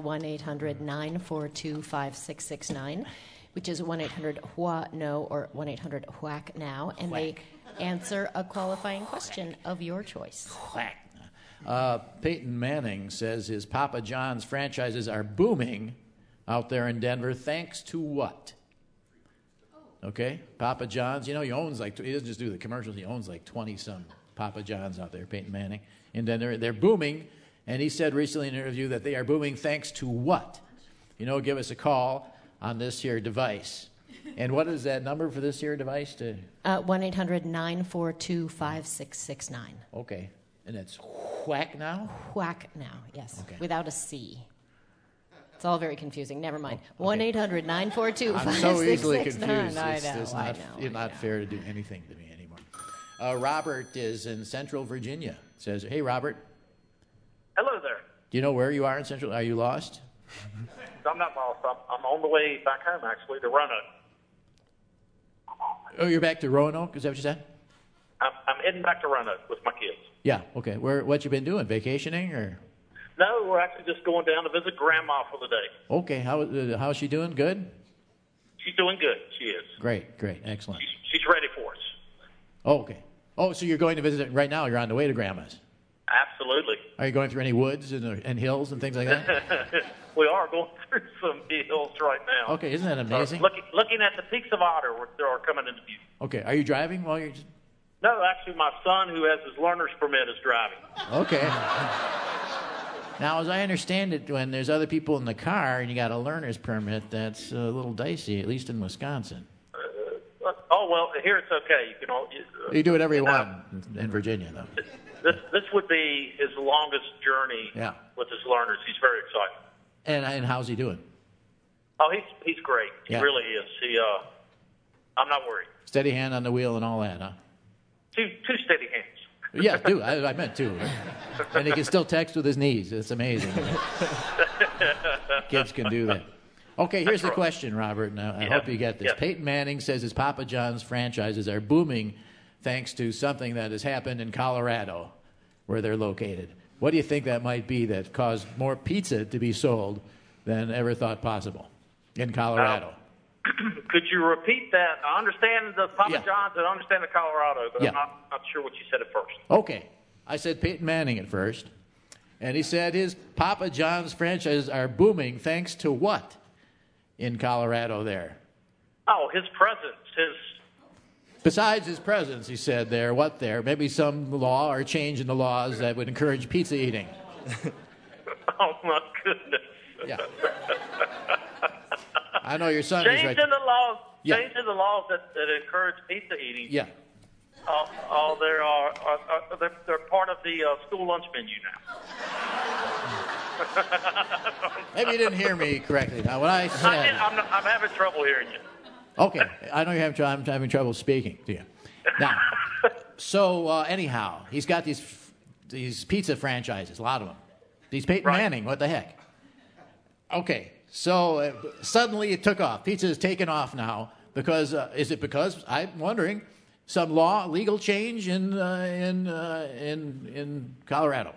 1-800-942-5669, which is 1-800-WHA-NO or 1-800-WHACK-NOW, and they answer a qualifying question of your choice. Whack. Peyton Manning says his Papa John's franchises are booming out there in Denver thanks to what? Okay, Papa John's. You know, he owns he doesn't just do the commercials. He owns like 20-some Papa John's out there, Peyton Manning. And then they're booming. And he said recently in an interview that they are booming thanks to what? You know, give us a call on this here device. And what is that number for this here device? 1-800-942-5669. Okay. And it's whack now? Whack now, yes, Okay. without a C. It's all very confusing. Never mind. 1-800-942-5669. I'm so easily confused. I It's know, just I not, know. it's not fair to do anything to me anymore. Robert is in Central Virginia. Says, hey, Robert, Hello there. do you know where you are in Central? Are you lost? I'm not lost. I'm on the way back home, actually, to Roanoke. Oh, you're back to Roanoke? Is that what you said? I'm heading back to Roanoke with my kids. Yeah. Okay. What you been doing? Vacationing or? No, we're actually just going down to visit Grandma for the day. Okay. How's she doing? Good. She's doing good. She is. Great. Excellent. She's ready for us. Oh, okay. Oh, so you're going to visit right now? You're on the way to Grandma's. Absolutely. Are you going through any woods and hills and things like that? We are going through some hills right now. Okay. Isn't that amazing? Looking at the peaks of Otter, they are coming into view. Okay. Are you driving while you're? No, actually, my son, who has his learner's permit, is driving. Okay. Now, as I understand it, when there's other people in the car and you got a learner's permit, that's a little dicey, at least in Wisconsin. Oh, well, here it's okay. You can all. You do whatever you want in Virginia, though. This would be his longest journey with his learners. He's very excited. And how's he doing? Oh, he's great. Yeah. He really is. I'm not worried. Steady hand on the wheel and all that, huh? Two steady hands. Yeah, do. I meant to. And he can still text with his knees. It's amazing. Kids can do that. Okay, here's the question, Robert. Now, I hope you get this. Peyton Manning says his Papa John's franchises are booming thanks to something that has happened in Colorado, where they're located. What do you think that might be that caused more pizza to be sold than ever thought possible in Colorado? Could you repeat that? I understand the Papa John's and I understand the Colorado, but I'm not sure what you said at first. Okay. I said Peyton Manning at first, and he said his Papa John's franchises are booming thanks to what in Colorado there? Oh, his presence, Besides his presence, he said there, what there? Maybe some law or change in the laws that would encourage pizza eating. Oh, my goodness. Yeah. I know your son is right. Changing the laws that encourage pizza eating. Yeah. They're part of the school lunch menu now. Maybe you didn't hear me correctly. Now, what I said... I'm having trouble hearing you. Okay. I know I'm having trouble speaking to you. Now, so anyhow, he's got these pizza franchises, a lot of them. He's Peyton Manning. What the heck? Okay. So suddenly it took off. Pizza is taken off now because is it because I'm wondering some legal change in Colorado?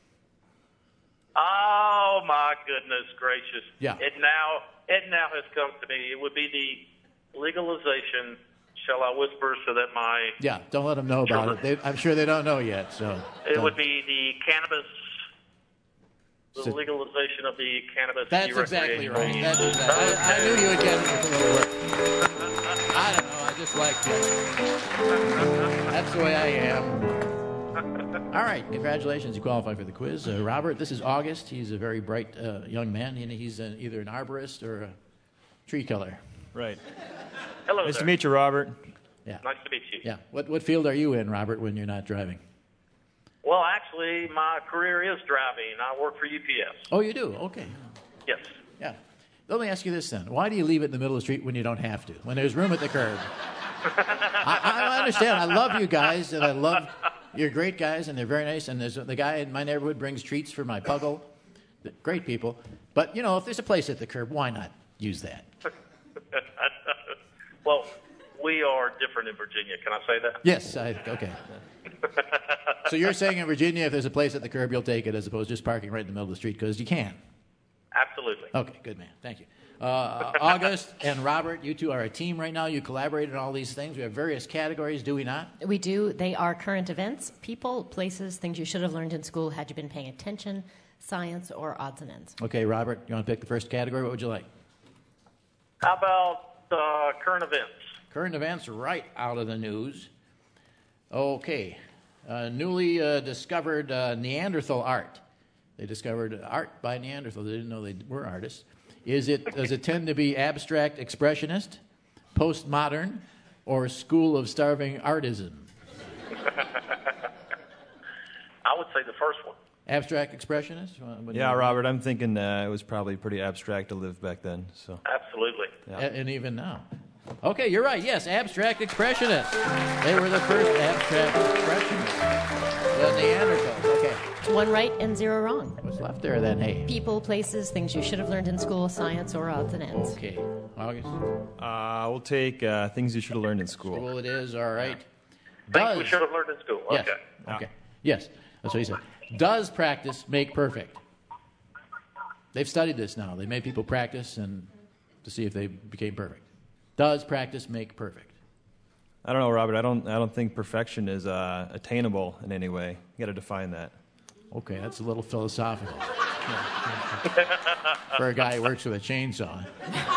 Oh my goodness gracious! Yeah. It now has come to me. It would be the legalization. Shall I whisper so that my don't let them know about it. I'm sure they don't know yet. So it would be the cannabis. The legalization of the cannabis. That's exactly right. That's exactly. I knew you would get it with a little work. I don't know. I just like it. That's the way I am. All right. Congratulations. You qualify for the quiz. Robert, this is August. He's a very bright young man. He's either an arborist or a tree killer. Right. Hello, Nice to meet you, Robert. Yeah. Nice to meet you. Yeah. What field are you in, Robert, when you're not driving? Well, actually, my career is driving. I work for UPS. Oh, you do? Okay. Yes. Yeah. Let me ask you this then. Why do you leave it in the middle of the street when you don't have to, when there's room at the curb? I understand. I love you guys, and you're great guys, and they're very nice. And there's the guy in my neighborhood brings treats for my puggle. Great people. But, if there's a place at the curb, why not use that? Well, we are different in Virginia. Can I say that? Yes. Okay. So you're saying in Virginia, if there's a place at the curb, you'll take it as opposed to just parking right in the middle of the street because you can. Absolutely. Okay, good man. Thank you. August and Robert, you two are a team right now. You collaborate on all these things. We have various categories, do we not? We do. They are current events, people, places, things you should have learned in school had you been paying attention, science, or odds and ends. Okay, Robert, you want to pick the first category? What would you like? How about current events? Current events right out of the news. Okay. Newly discovered Neanderthal art. They discovered art by Neanderthal. They didn't know they were artists. Does it tend to be abstract expressionist, postmodern, or school of starving artism? I would say the first one. Abstract expressionist? Yeah, Robert, I'm thinking it was probably pretty abstract to live back then. So. Absolutely. Yeah. And even now. Okay, you're right. Yes, abstract expressionists. They were the first abstract expressionists. The Neanderthals. Okay. One right and zero wrong. What's left there then, hey? People, places, things you should have learned in school, science, or odds and ends. Okay. August? We'll take things you should have learned in school. School it is, all right. Things we should have learned in school. Yes. Okay. Okay. Yes, that's what he said. Does practice make perfect? They've studied this now. They made people practice and to see if they became perfect. Does practice make perfect? I don't know, Robert. I don't think perfection is attainable in any way. You got to define that. Okay, that's a little philosophical. For a guy who works with a chainsaw.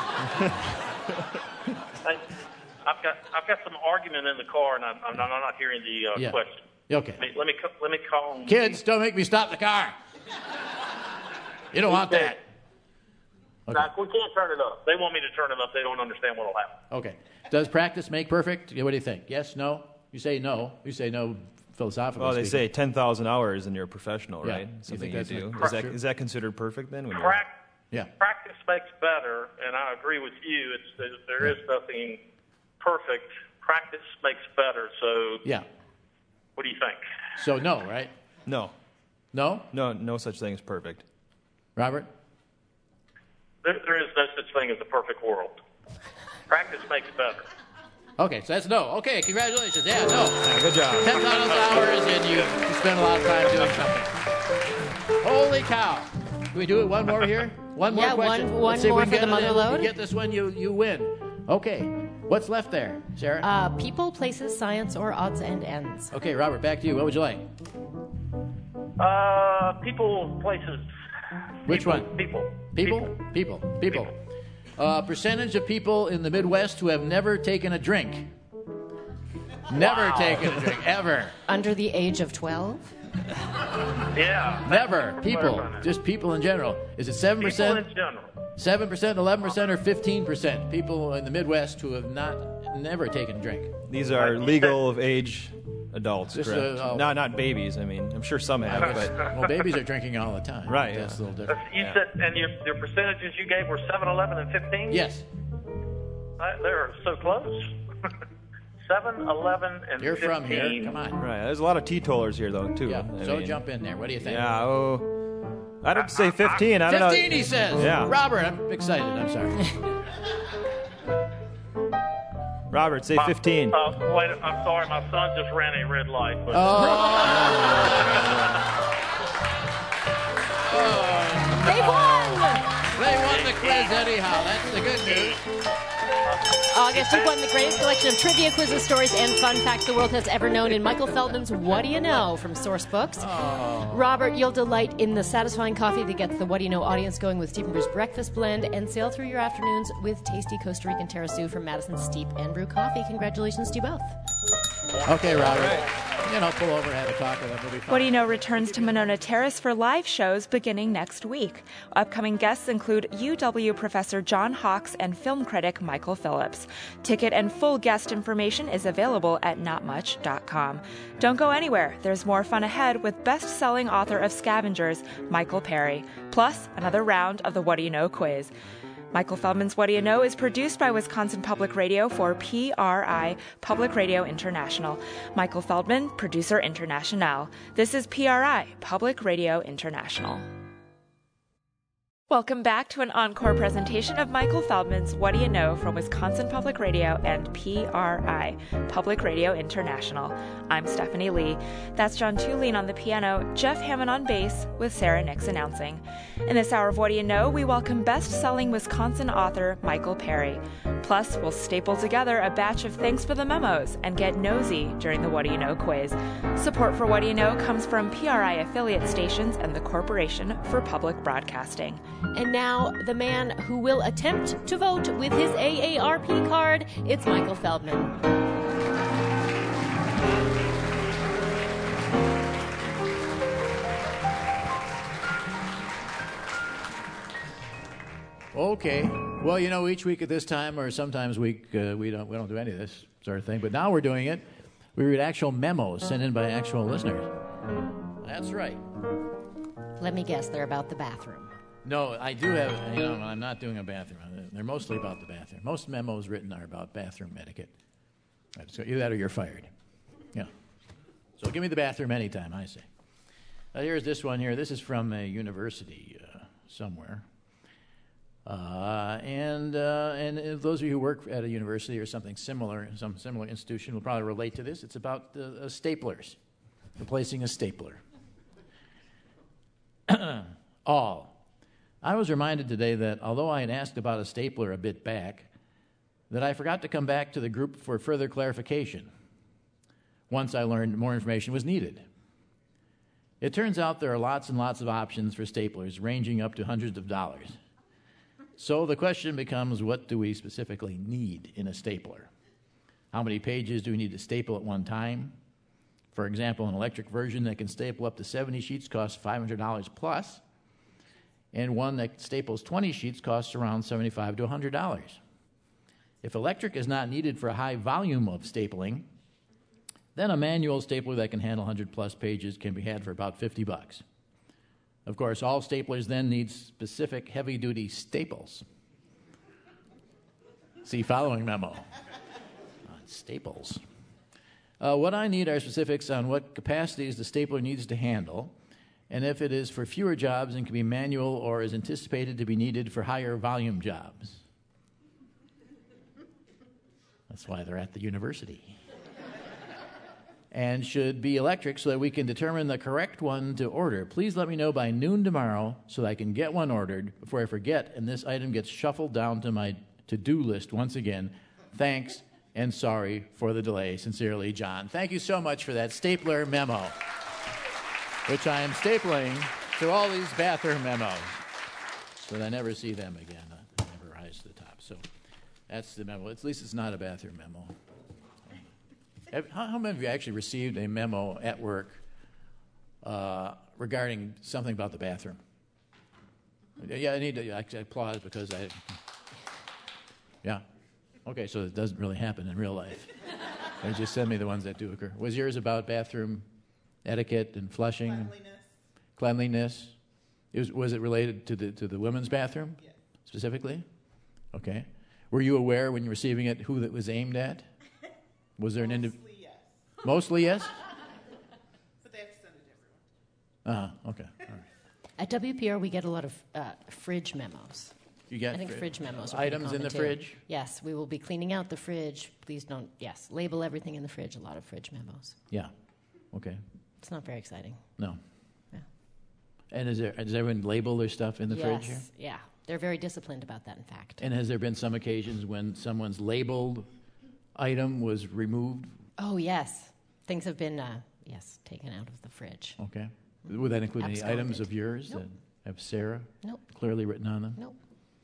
I've got some argument in the car, and I'm not hearing the question. Okay. Let me call. Kids, don't make me stop the car. You don't want that. Okay. No, we can't turn it up. They want me to turn it up. They don't understand what will happen. Okay. Does practice make perfect? What do you think? Yes, no? You say no. You say no philosophically. Well, they speaking. say 10,000 hours and you're a professional, Yeah. right? Something you do. Correct. Is that considered perfect then? Practice makes better, and I agree with you. There is nothing perfect. Practice makes better. So yeah. What do you think? So no, right? No. No? No such thing as perfect. Robert? There is no such thing as a perfect world. Practice makes better. Okay, so that's no. Okay, congratulations. Yeah, no. Yeah, good job. 10 on those hours, and you spend a lot of time doing something. Holy cow. Can we do it one more here? One more question? one Let's see if more we can for the get it in. mother load. You get this one, you win. Okay. What's left there, Sarah? People, places, science, or odds and ends. Okay, Robert, back to you. What would you like? People, places. Which one? People. People. Percentage of people in the Midwest who have never taken a drink. Never taken a drink, ever. Under the age of 12? Yeah. Never. People. Just people in general. Is it 7%? People in general. 7%, 11%, or 15%? People in the Midwest who have never taken a drink. These are legal of age adults, Just, correct? Not babies. I mean, I'm sure some have, but well, babies are drinking all the time. Right. That's a little different. You said, and your percentages you gave were 7, 11, and 15? Yes. They're so close. 7, 11, and 15. You're from here. Come on. Right. There's a lot of teetotalers here, though, too. Yeah. So jump in there. What do you think? Yeah. I'd say 15. I don't know. 15, he says. Yeah. Robert, I'm excited. I'm sorry. Robert, say 15. Wait, I'm sorry. My son just ran a red light. But They won! They won the quiz anyhow. That's the good news. August, you've won the greatest collection of trivia, quizzes, stories, and fun facts the world has ever known in Michael Feldman's What Do You Know from Source Books. Oh. Robert, you'll delight in the satisfying coffee that gets the What Do You Know audience going with Steep and Brew's Breakfast Blend, and sail through your afternoons with tasty Costa Rican Terrasu from Madison's Steep and Brew Coffee. Congratulations to you both. Okay, Robert. Pull over and have a talk with them. It'll be fun. What Do You Know returns to Monona Terrace for live shows beginning next week. Upcoming guests include UW professor John Hawkes and film critic Michael Phillips. Ticket and full guest information is available at notmuch.com. Don't go anywhere. There's more fun ahead with best-selling author of Scavengers, Michael Perry, plus another round of the What Do You Know quiz. Michael Feldman's What Do You Know is produced by Wisconsin Public Radio for PRI, Public Radio International. Michael Feldman, producer international. This is PRI, Public Radio International. Welcome back to an encore presentation of Michael Feldman's What Do You Know from Wisconsin Public Radio and PRI, Public Radio International. I'm Stephanie Lee. That's John Tulene on the piano, Jeff Hammond on bass, with Sarah Nix announcing. In this hour of What Do You Know, we welcome best-selling Wisconsin author Michael Perry. Plus, we'll staple together a batch of thanks for the memos and get nosy during the What Do You Know quiz. Support for What Do You Know comes from PRI affiliate stations and the Corporation for Public Broadcasting. And now, the man who will attempt to vote with his AARP card, it's Michael Feldman. Okay. Well, each week at this time, or sometimes we don't do any of this sort of thing. But now we're doing it. We read actual memos sent in by actual listeners. That's right. Let me guess, they're about the bathroom. No, I do have, I'm not doing a bathroom. They're mostly about the bathroom. Most memos written are about bathroom etiquette. Either that or you're fired. Yeah. So give me the bathroom anytime, I say. Here's this one here. This is from a university somewhere. And those of you who work at a university or something similar, some similar institution will probably relate to this. It's about staplers, replacing a stapler. I was reminded today that although I had asked about a stapler a bit back, that I forgot to come back to the group for further clarification once I learned more information was needed. It turns out there are lots and lots of options for staplers, ranging up to hundreds of dollars. So the question becomes, what do we specifically need in a stapler? How many pages do we need to staple at one time? For example, an electric version that can staple up to 70 sheets costs $500 plus, and one that staples 20 sheets costs around $75 to $100. If electric is not needed for a high volume of stapling, then a manual stapler that can handle 100 plus pages can be had for about $50. Of course, all staplers then need specific heavy-duty staples. See following memo on staples. What I need are specifics on what capacities the stapler needs to handle, and if it is for fewer jobs and can be manual or is anticipated to be needed for higher volume jobs. That's why they're at the university. And should be electric so that we can determine the correct one to order. Please let me know by noon tomorrow so that I can get one ordered before I forget and this item gets shuffled down to my to-do list once again. Thanks and sorry for the delay. Sincerely, John. Thank you so much for that stapler memo, which I am stapling to all these bathroom memos so that I never see them again. I never rise to the top. So that's the memo. At least it's not a bathroom memo. How many of you actually received a memo at work regarding something about the bathroom? Yeah, I need to actually applaud because yeah. Okay, so it doesn't really happen in real life. They just send me the ones that do occur. Was yours about bathroom etiquette and flushing? Cleanliness. Was it related to the women's bathroom? Yes. Specifically? Okay. Were you aware when you were receiving it who it was aimed at? Was there an Mostly yes. Mostly yes? But they have to send it to everyone. Okay. All right. At WPR, we get a lot of fridge memos. You get I think fridge memos are pretty items in common the too. fridge? Yes, we will be cleaning out the fridge. Please don't, label everything in the fridge, a lot of fridge memos. Yeah. Okay. It's not very exciting. No. Yeah. And does everyone label their stuff in the fridge here? Yes, yeah. They're very disciplined about that, in fact. And has there been some occasions when someone's labeled item was removed? Oh, yes. Things have been, taken out of the fridge. Okay. Would that include any Absconded. items of yours Nope. that have Sarah Nope. clearly written on them? Nope.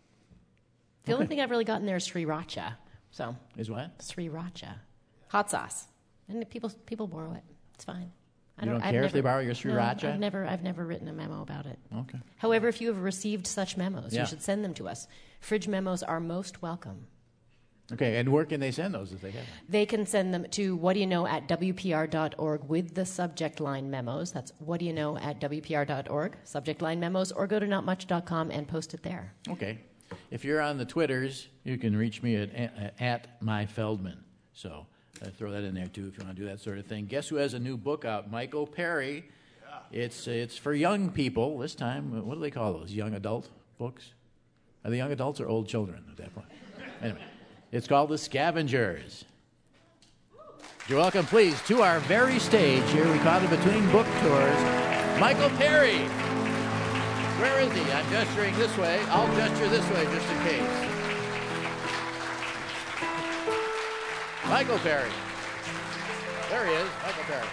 The only thing I've really gotten there is Sriracha. So is what? Sriracha. Hot sauce. And people borrow it. It's fine. You don't care if they borrow your Sriracha? No, I've never written a memo about it. Okay. However, if you have received such memos, Yeah. you should send them to us. Fridge memos are most welcome. Okay, and where can they send those if they have them? They can send them to whatdoyouknow@wpr.org with the subject line memos. That's whatdoyouknow@wpr.org, subject line memos, or go to notmuch.com and post it there. Okay. If you're on the Twitters, you can reach me at myfeldman. So throw that in there, too, if you want to do that sort of thing. Guess who has a new book out? Michael Perry. Yeah. It's for young people this time. What do they call those? Young adult books? Are they young adults or old children at that point? Anyway, it's called The Scavengers. You're welcome, please, to our very stage here. We caught him between book tours. Michael Perry. Where is he? I'm gesturing this way. I'll gesture this way just in case. Michael Perry. There he is, Michael Perry.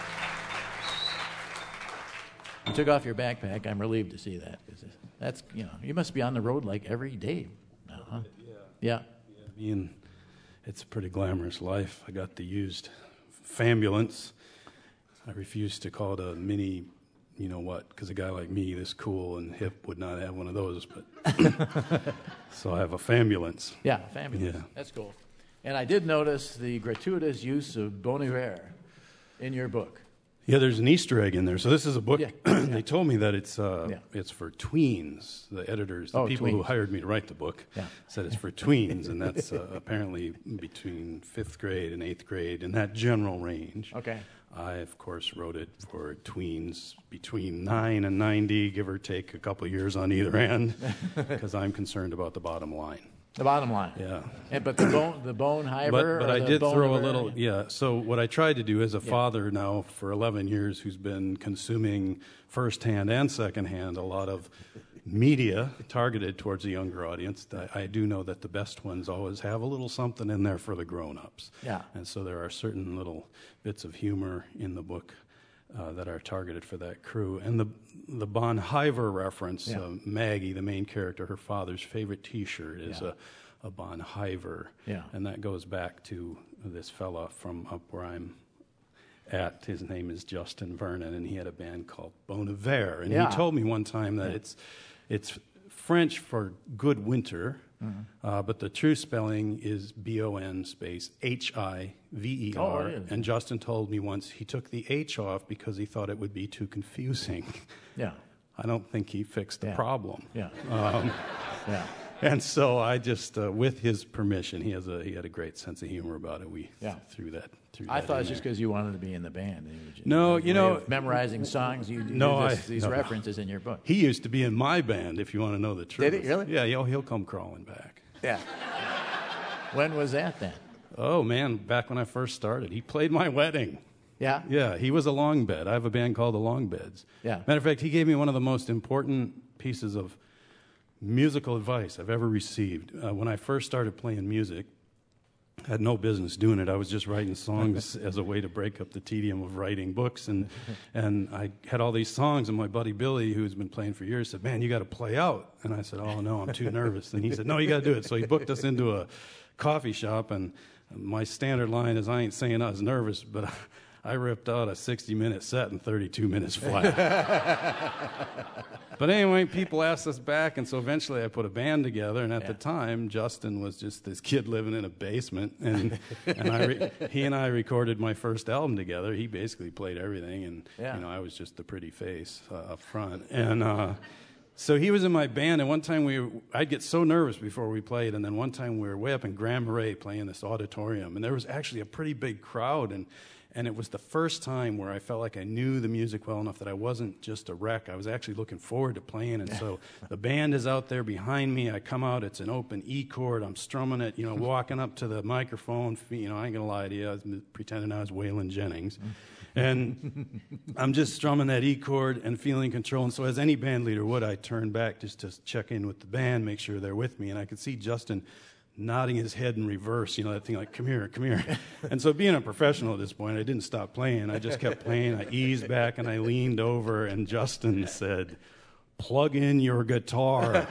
You took off your backpack. I'm relieved to see that. That's, you must be on the road like every day now, huh? Yeah. It's a pretty glamorous life. I got the used Fambulance. I refuse to call it a mini, because a guy like me, this cool and hip, would not have one of those. But so I have a Fambulance. Yeah, Fambulance. Yeah. That's cool. And I did notice the gratuitous use of Bon Iver in your book. Yeah, there's an Easter egg in there. So this is a book. Yeah. They told me that it's for tweens. The editors, the people who hired me to write the book, said it's for tweens, and that's apparently between 5th grade and 8th grade, in that general range. Okay. I, of course, wrote it for tweens between 9 and 90, give or take a couple of years on either end, because I'm concerned about the bottom line. The bottom line. Yeah. But the bone hiver. But I did throw a little. Yeah. So what I tried to do as a father now for 11 years, who's been consuming firsthand and secondhand a lot of media targeted towards a younger audience, I do know that the best ones always have a little something in there for the grown-ups. Yeah. And so there are certain little bits of humor in the book that are targeted for that crew. And the Bon Iver reference, Maggie, the main character, her father's favorite T-shirt is a Bon Iver. Yeah. And that goes back to this fella from up where I'm at. His name is Justin Vernon, and he had a band called Bon Iver. And he told me one time that it's French for good winter, but the true spelling is B-O-N space H-I-V-E-R. Oh, it is. And Justin told me once he took the H off because he thought it would be too confusing. Yeah. I don't think he fixed the problem. Yeah. And so I just, with his permission, he had a great sense of humor about it. We threw that. I thought it's just because you wanted to be in the band. No, you know, memorizing songs. You these references in your book. He used to be in my band. If you want to know the truth. Did he really? Yeah, he'll come crawling back. Yeah. When was that then? Oh man, back when I first started, he played my wedding. Yeah? Yeah, he was a long bed. I have a band called the Long Beds. Yeah. Matter of fact, he gave me one of the most important pieces of musical advice I've ever received. When I first started playing music, I had no business doing it. I was just writing songs as a way to break up the tedium of writing books. And I had all these songs, and my buddy Billy, who's been playing for years, said, "Man, you got to play out." And I said, "Oh, no, I'm too nervous." And he said, "No, you got to do it." So he booked us into a coffee shop, and my standard line is, "I ain't saying I was nervous, but I ripped out a 60-minute set in 32 minutes flat." But anyway, people asked us back, and so eventually I put a band together, and at the time, Justin was just this kid living in a basement, and he and I recorded my first album together. He basically played everything, and I was just the pretty face up front. And so he was in my band, and one time I'd get so nervous before we played, and then one time we were way up in Grand Marais playing this auditorium, and there was actually a pretty big crowd, and it was the first time where I felt like I knew the music well enough that I wasn't just a wreck. I was actually looking forward to playing, and so the band is out there behind me. I come out, it's an open E chord. I'm strumming it, walking up to the microphone. I ain't going to lie to you, I was pretending I was Waylon Jennings. And I'm just strumming that E chord and feeling control. And so as any band leader would, I turn back just to check in with the band, make sure they're with me. And I could see Justin nodding his head in reverse, that thing like, come here. And so being a professional at this point, I didn't stop playing. I just kept playing. I eased back and I leaned over, and Justin said, "Plug in your guitar."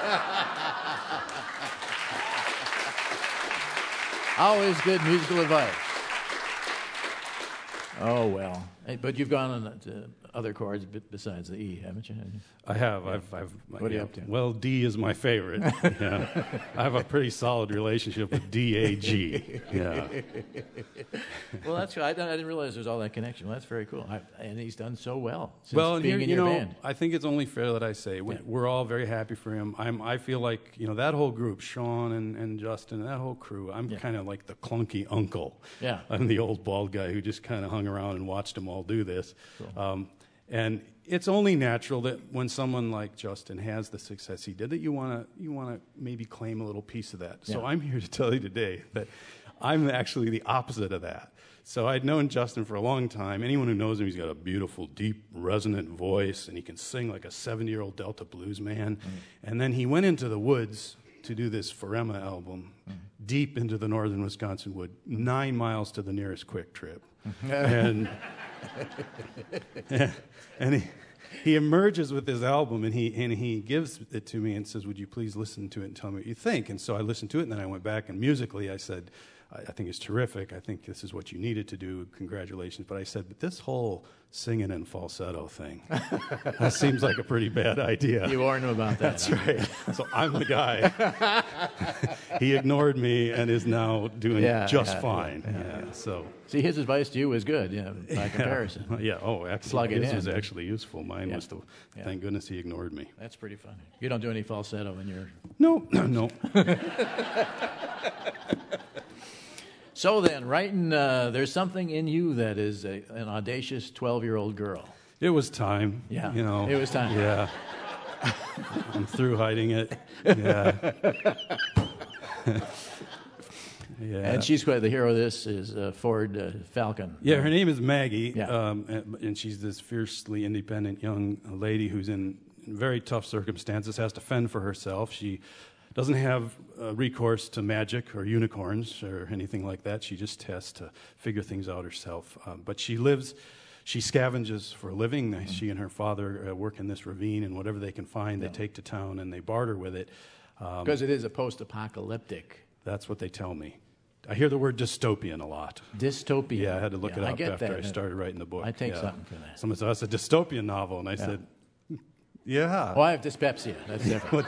Always good musical advice. Oh, well. But you've gone on to other chords besides the E, haven't you? I have. Yeah. What are you up to? Well, D is my favorite. Yeah. I have a pretty solid relationship with D-A-G. Yeah. Well, that's good. I didn't realize there's all that connection. Well, that's very cool. And he's done so well since well, and being here, in your band. I think it's only fair that I say we're all very happy for him. I feel like, that whole group, Sean and Justin, that whole crew, I'm kind of like the clunky uncle. Yeah. I'm the old bald guy who just kind of hung around and watched them all do this. Cool. And it's only natural that when someone like Justin has the success he did, that you want to maybe claim a little piece of that. So I'm here to tell you today that I'm actually the opposite of that. So I'd known Justin for a long time. Anyone who knows him, he's got a beautiful, deep, resonant voice, and he can sing like a 70-year-old Delta blues man. And then he went into the woods to do this Forema album, deep into the northern Wisconsin wood, 9 miles to the nearest Quick Trip. And he emerges with this album, and he gives it to me and says, "Would you please listen to it and tell me what you think?" And so I listened to it, and then I went back, and musically I said, I think it's terrific. I think this is what you needed to do. Congratulations. But I said, but this whole singing and falsetto thing, that seems like a pretty bad idea. You warned him about that. That's right. So I'm the guy. He ignored me and is now doing just fine. Yeah. So see, his advice to you was good, by comparison. Yeah. Oh, actually, Slug it his in. was actually useful. Mine was to, thank goodness he ignored me. That's pretty funny. You don't do any falsetto in your... No. So then, writing, there's something in you that is an audacious 12-year-old girl. It was time. Yeah, it was time. Yeah. I'm through hiding it. Yeah. Yeah. And she's quite the hero of this is Ford Falcon. Yeah, her name is Maggie, Yeah. and she's this fiercely independent young lady who's in very tough circumstances, has to fend for herself. She doesn't have recourse to magic or unicorns or anything like that. She just has to figure things out herself. But she scavenges for a living. She and her father work in this ravine, and whatever they can find, they take to town and they barter with it. Because it is a post-apocalyptic. That's what they tell me. I hear the word dystopian a lot. Dystopian. Yeah, I had to look it up after I started writing the book. I take something for that. Someone said, "It's a dystopian novel," and I said, "Yeah." Well, I have dyspepsia. That's different.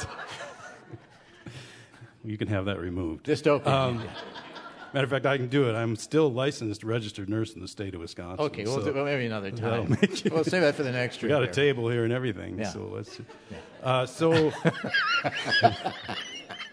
You can have that removed. Dystopian. Matter of fact, I can do it. I'm still licensed registered nurse in the state of Wisconsin. Okay, well, maybe another time. We'll save that for the next trip. We got a table here and everything, so let's. So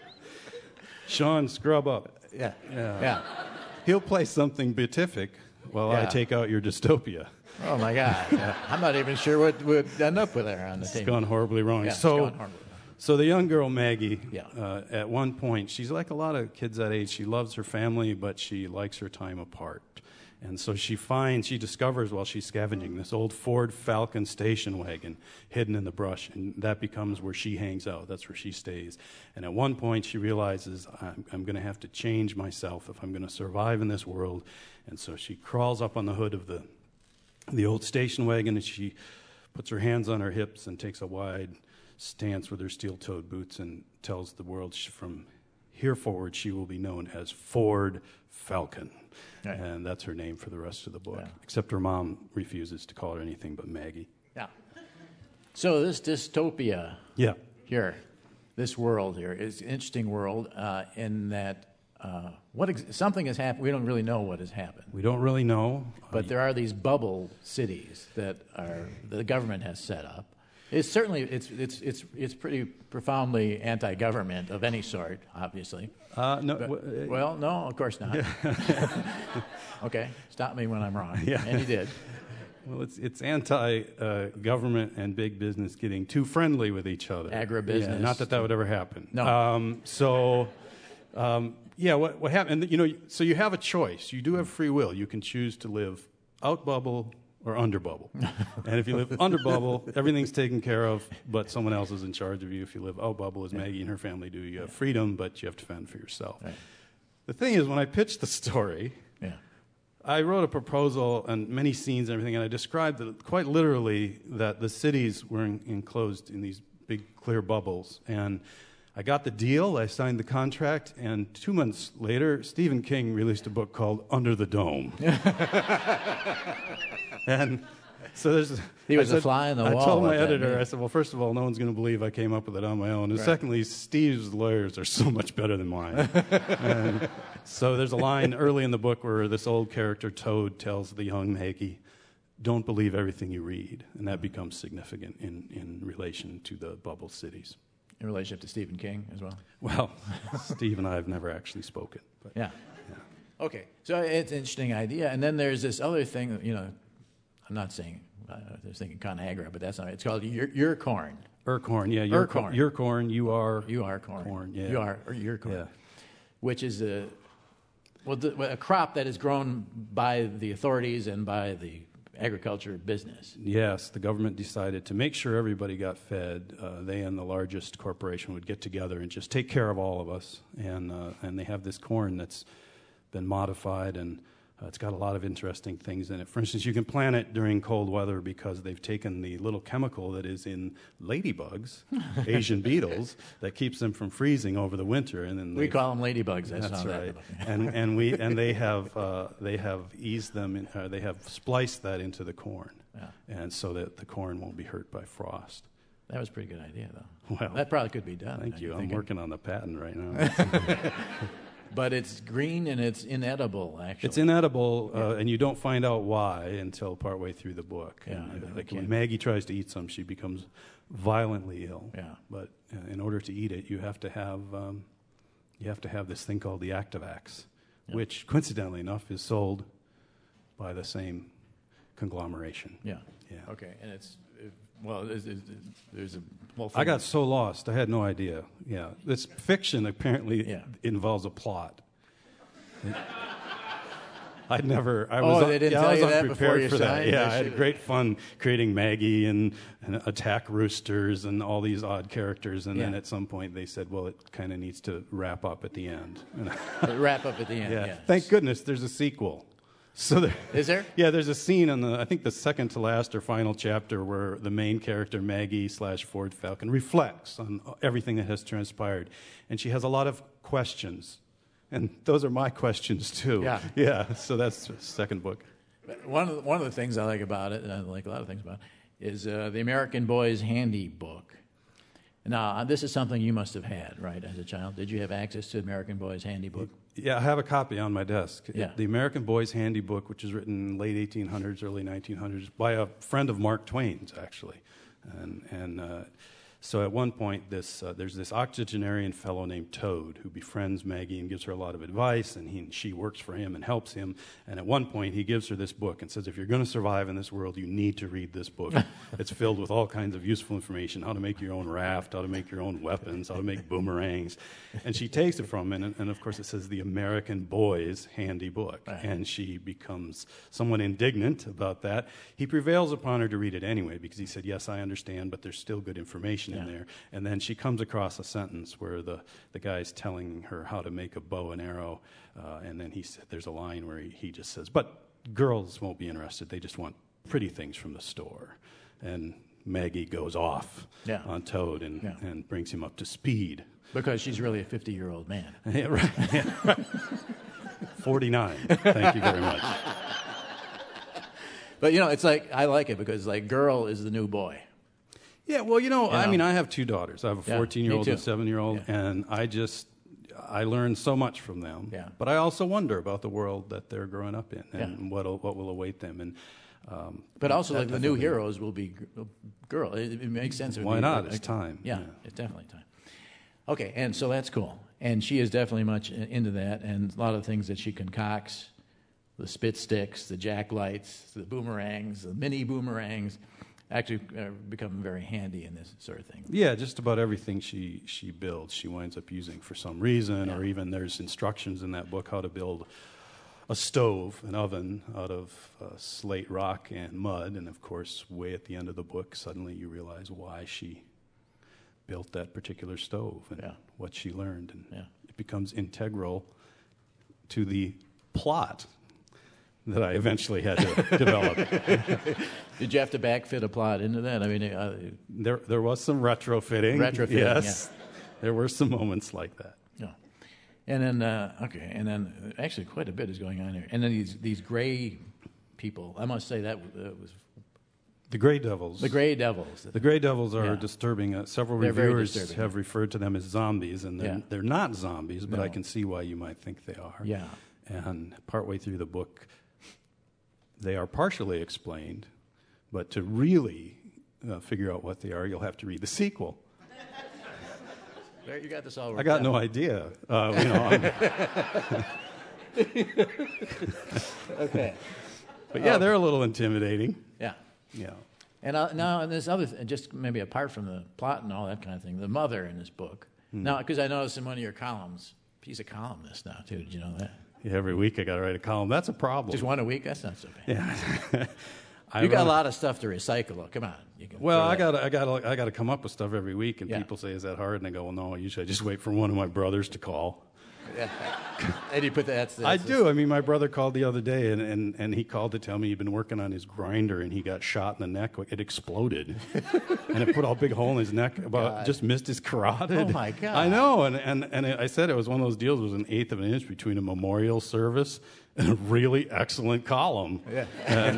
Sean, scrub up. Yeah. He'll play something beatific while I take out your dystopia. Oh, my God. I'm not even sure what would end up with her on the It's table. gone horribly wrong. Yeah, it's gone horribly wrong. So the young girl, Maggie, at one point, she's like a lot of kids that age. She loves her family, but she likes her time apart. And so she discovers while she's scavenging this old Ford Falcon station wagon hidden in the brush, and that becomes where she hangs out. That's where she stays. And at one point, she realizes, I'm going to have to change myself if I'm going to survive in this world. And so she crawls up on the hood of the old station wagon, and she puts her hands on her hips and takes a wide stance with her steel-toed boots and tells the world from here forward she will be known as Ford Falcon. Right. And that's her name for the rest of the book, except her mom refuses to call her anything but Maggie. Yeah. So this dystopia here, this world here, is an interesting world in that something has happened. We don't really know what has happened. We don't really know. But there are these bubble cities that the government has set up. It's certainly it's pretty profoundly anti-government of any sort, obviously. No. Well, no, of course not. Okay, stop me when I'm wrong. Yeah. And he did. Well, it's anti-government and big business getting too friendly with each other. Agribusiness. Yeah, not that would ever happen. No. What happened? So you have a choice. You do have free will. You can choose to live out bubble or under bubble. And if you live under bubble, everything's taken care of, but someone else is in charge of you. If you live out bubble, as Maggie and her family do, you have freedom, but you have to fend for yourself. Right. The thing is, when I pitched the story, I wrote a proposal and many scenes and everything, and I described quite literally that the cities were enclosed in these big clear bubbles. And I got the deal, I signed the contract, and 2 months later, Stephen King released a book called Under the Dome. And so he was a fly in the wall. I told my editor, I said, well, first of all, no one's going to believe I came up with it on my own. And secondly, Steve's lawyers are so much better than mine. And so there's a line early in the book where this old character, Toad, tells the young Maggie, don't believe everything you read. And that becomes significant in relation to the bubble cities. In relationship to Stephen King as well? Well, Steve and I have never actually spoken. But yeah. Okay, so it's an interesting idea. And then there's this other thing, I'm not saying, I was thinking ConAgra, but that's not it. It's called your corn. Corn, yeah. Your corn. Your corn, you are corn. Yeah. You are your corn. Yeah. Which is a crop that is grown by the authorities and by the agriculture business. Yes, the government decided to make sure everybody got fed. They and the largest corporation would get together and just take care of all of us. And they have this corn that's been modified, and it's got a lot of interesting things in it. For instance, you can plant it during cold weather because they've taken the little chemical that is in ladybugs, Asian beetles, that keeps them from freezing over the winter. And then we call them ladybugs. That's right. and they have eased them. They have spliced that into the corn, and so that the corn won't be hurt by frost. That was a pretty good idea, though. Well, that probably could be done. Thank you. I'm working on the patent right now. But it's green and it's inedible, actually. It's inedible, and you don't find out why until partway through the book. Yeah, like when Maggie tries to eat some, she becomes violently ill. Yeah. But in order to eat it, you have to have this thing called the Activax, which, coincidentally enough, is sold by the same conglomeration. Yeah. Okay, and there's a whole thing. I got so lost. I had no idea. Yeah. This fiction apparently involves a plot. I was they didn't tell you that before you signed? Yeah, I had great fun creating Maggie and attack roosters and all these odd characters, and then at some point they said, well, it kind of needs to wrap up at the end. Wrap up at the end, yeah. Thank goodness there's a sequel. So is there? Yeah, there's a scene in I think the second to last or final chapter where the main character, Maggie / Ford Falcon, reflects on everything that has transpired. And she has a lot of questions. And those are my questions, too. Yeah. Yeah, so that's the second book. One of the things I like about it, and I like a lot of things about it, is the American Boy's Handy Book. Now, this is something you must have had, right, as a child. Did you have access to American Boy's Handy Book? Yeah, I have a copy on my desk. Yeah. The American Boy's Handy Book, which was written in late 1800s, early 1900s, by a friend of Mark Twain's, actually. So at one point, there's this octogenarian fellow named Toad who befriends Maggie and gives her a lot of advice, and she works for him and helps him. And at one point, he gives her this book and says, if you're going to survive in this world, you need to read this book. It's filled with all kinds of useful information, how to make your own raft, how to make your own weapons, how to make boomerangs. And she takes it from him, and of course it says the American Boy's Handy Book. Right. And she becomes somewhat indignant about that. He prevails upon her to read it anyway, because he said, yes, I understand, but there's still good information in there. And then she comes across a sentence where the guy's telling her how to make a bow and arrow, and then there's a line where he just says, but girls won't be interested, they just want pretty things from the store. And Maggie goes off on Toad and brings him up to speed. Because she's really a 50-year-old man. Yeah, right. Yeah, right. 49. Thank you very much. But, it's like, I like it because, like, girl is the new boy. Yeah, well, I mean, I have two daughters. I have a 14-year-old and a 7-year-old, and I learned so much from them. Yeah. But I also wonder about the world that they're growing up in and what will await them. And but also, like, the new heroes will be girl. It makes sense. Why not? It's time. Yeah, it's definitely time. Okay, and so that's cool. And she is definitely much into that, and a lot of things that she concocts, the spit sticks, the jack lights, the boomerangs, the mini boomerangs, actually become very handy in this sort of thing. Yeah, just about everything she builds, she winds up using for some reason, or even there's instructions in that book how to build a stove, an oven, out of slate rock and mud. And of course, way at the end of the book, suddenly you realize why she built that particular stove and what she learned. And it becomes integral to the plot that I eventually had to develop. Did you have to backfit a plot into that? I mean, there was some retrofitting. Yes, there were some moments like that. Yeah, and then actually quite a bit is going on here. And then these gray people. I must say that was the Gray Devils. The Gray Devils. The Gray Devils are disturbing. Several reviewers have referred to them as zombies, and they're not zombies, but I can see why you might think they are. Yeah. And partway through the book, they are partially explained, but to really figure out what they are, you'll have to read the sequel. There, you got this all worked I got out. no idea. Okay. But yeah, they're a little intimidating. Yeah. Yeah. And now, and this other just maybe apart from the plot and all that kind of thing, the mother in this book. Now, because I noticed in one of your columns, she's a columnist now, too. Did you know that? Yeah, every week I got to write a column. That's a problem. Just one a week? That's not so bad. Yeah. You got a lot of stuff to recycle, though. Come on. I got to come up with stuff every week, and people say, "Is that hard?" And I go, "Well, no. Usually I just wait for one of my brothers to call." Yeah. And you put that. I do. I mean, my brother called the other day, and he called to tell me he'd been working on his grinder, and he got shot in the neck. It exploded, and it put a big hole in his neck. Just missed his carotid. Oh my God! I know. And I said it was one of those deals. It was an eighth of an inch between a memorial service and a really excellent column. Yeah.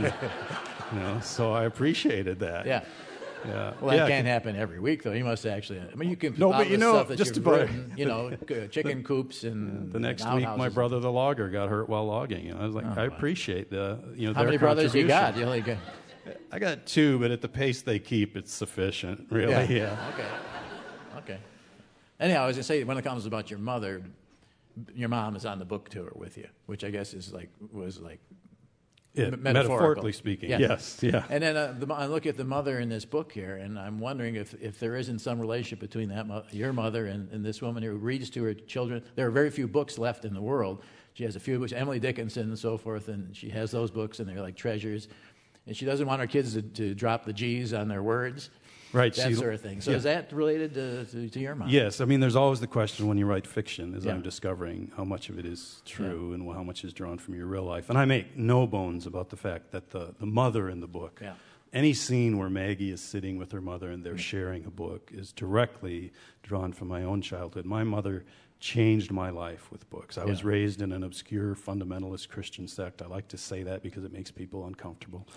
And so I appreciated that. Yeah. Yeah. Well, that can't happen every week, though. You must actually. I mean, you can. No, but stuff that just you've about written, chicken coops and the next week, my brother, the logger, got hurt while logging. And I was like, I appreciate the How many brothers you got? You only got. I got 2, but at the pace they keep, it's sufficient. Really. Yeah. Okay. Anyhow, I was gonna say when it comes about your mother, your mom is on the book tour with you, which I guess was like. Metaphorically speaking, yes. Yeah. And then I look at the mother in this book here, and I'm wondering if there isn't some relationship between your mother and this woman who reads to her children. There are very few books left in the world. She has a few books, Emily Dickinson and so forth, and she has those books, and they're like treasures. And she doesn't want her kids to drop the G's on their words. Right. That sort of thing. So is that related to your mom? Yes. I mean, there's always the question when you write fiction, as I'm discovering how much of it is true and how much is drawn from your real life. And I make no bones about the fact that the mother in the book, any scene where Maggie is sitting with her mother and they're sharing a book is directly drawn from my own childhood. My mother changed my life with books. I was raised in an obscure fundamentalist Christian sect. I like to say that because it makes people uncomfortable.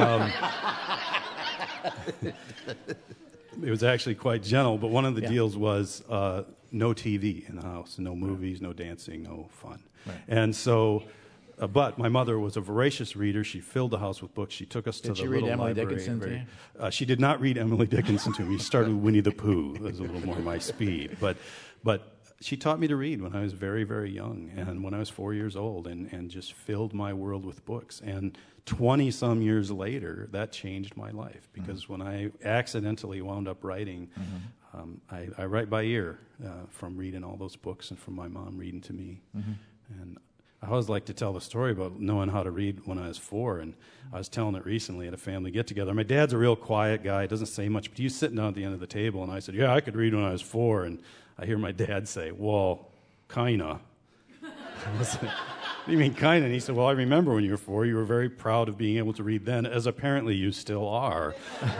It was actually quite gentle, but one of the deals was no TV in the house, no movies, no dancing, no fun. Right. And so but my mother was a voracious reader. She filled the house with books. She took us to the little library. Did she read Emily Dickinson to you? She did not read Emily Dickinson to me. She started with Winnie the Pooh. It was a little more my speed. But she taught me to read when I was very, very young, and when I was 4 years old, and just filled my world with books. And 20-some years later, that changed my life, because when I accidentally wound up writing, I write by ear from reading all those books and from my mom reading to me. And I always like to tell the story about knowing how to read when I was 4, and I was telling it recently at a family get-together. My dad's a real quiet guy, doesn't say much, but he was sitting down at the end of the table, and I said, yeah, I could read when I was 4, and I hear my dad say, well, kinda. I was like, what do you mean, kinda? And he said, well, I remember when you were 4, you were very proud of being able to read then, as apparently you still are.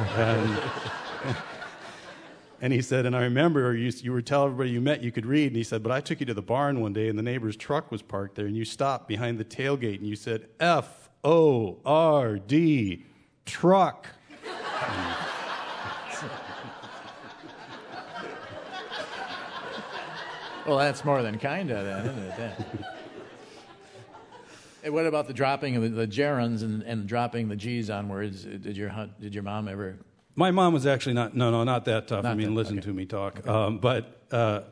And he said, and I remember you were telling everybody you met you could read, and he said, but I took you to the barn one day, and the neighbor's truck was parked there, and you stopped behind the tailgate, and you said, F-O-R-D, truck. Well, that's more than kinda, then, isn't it? And what about the dropping of the gerunds and dropping the G's on words? Did your mom ever? My mom was actually not that tough. Listen to me talk. Okay. But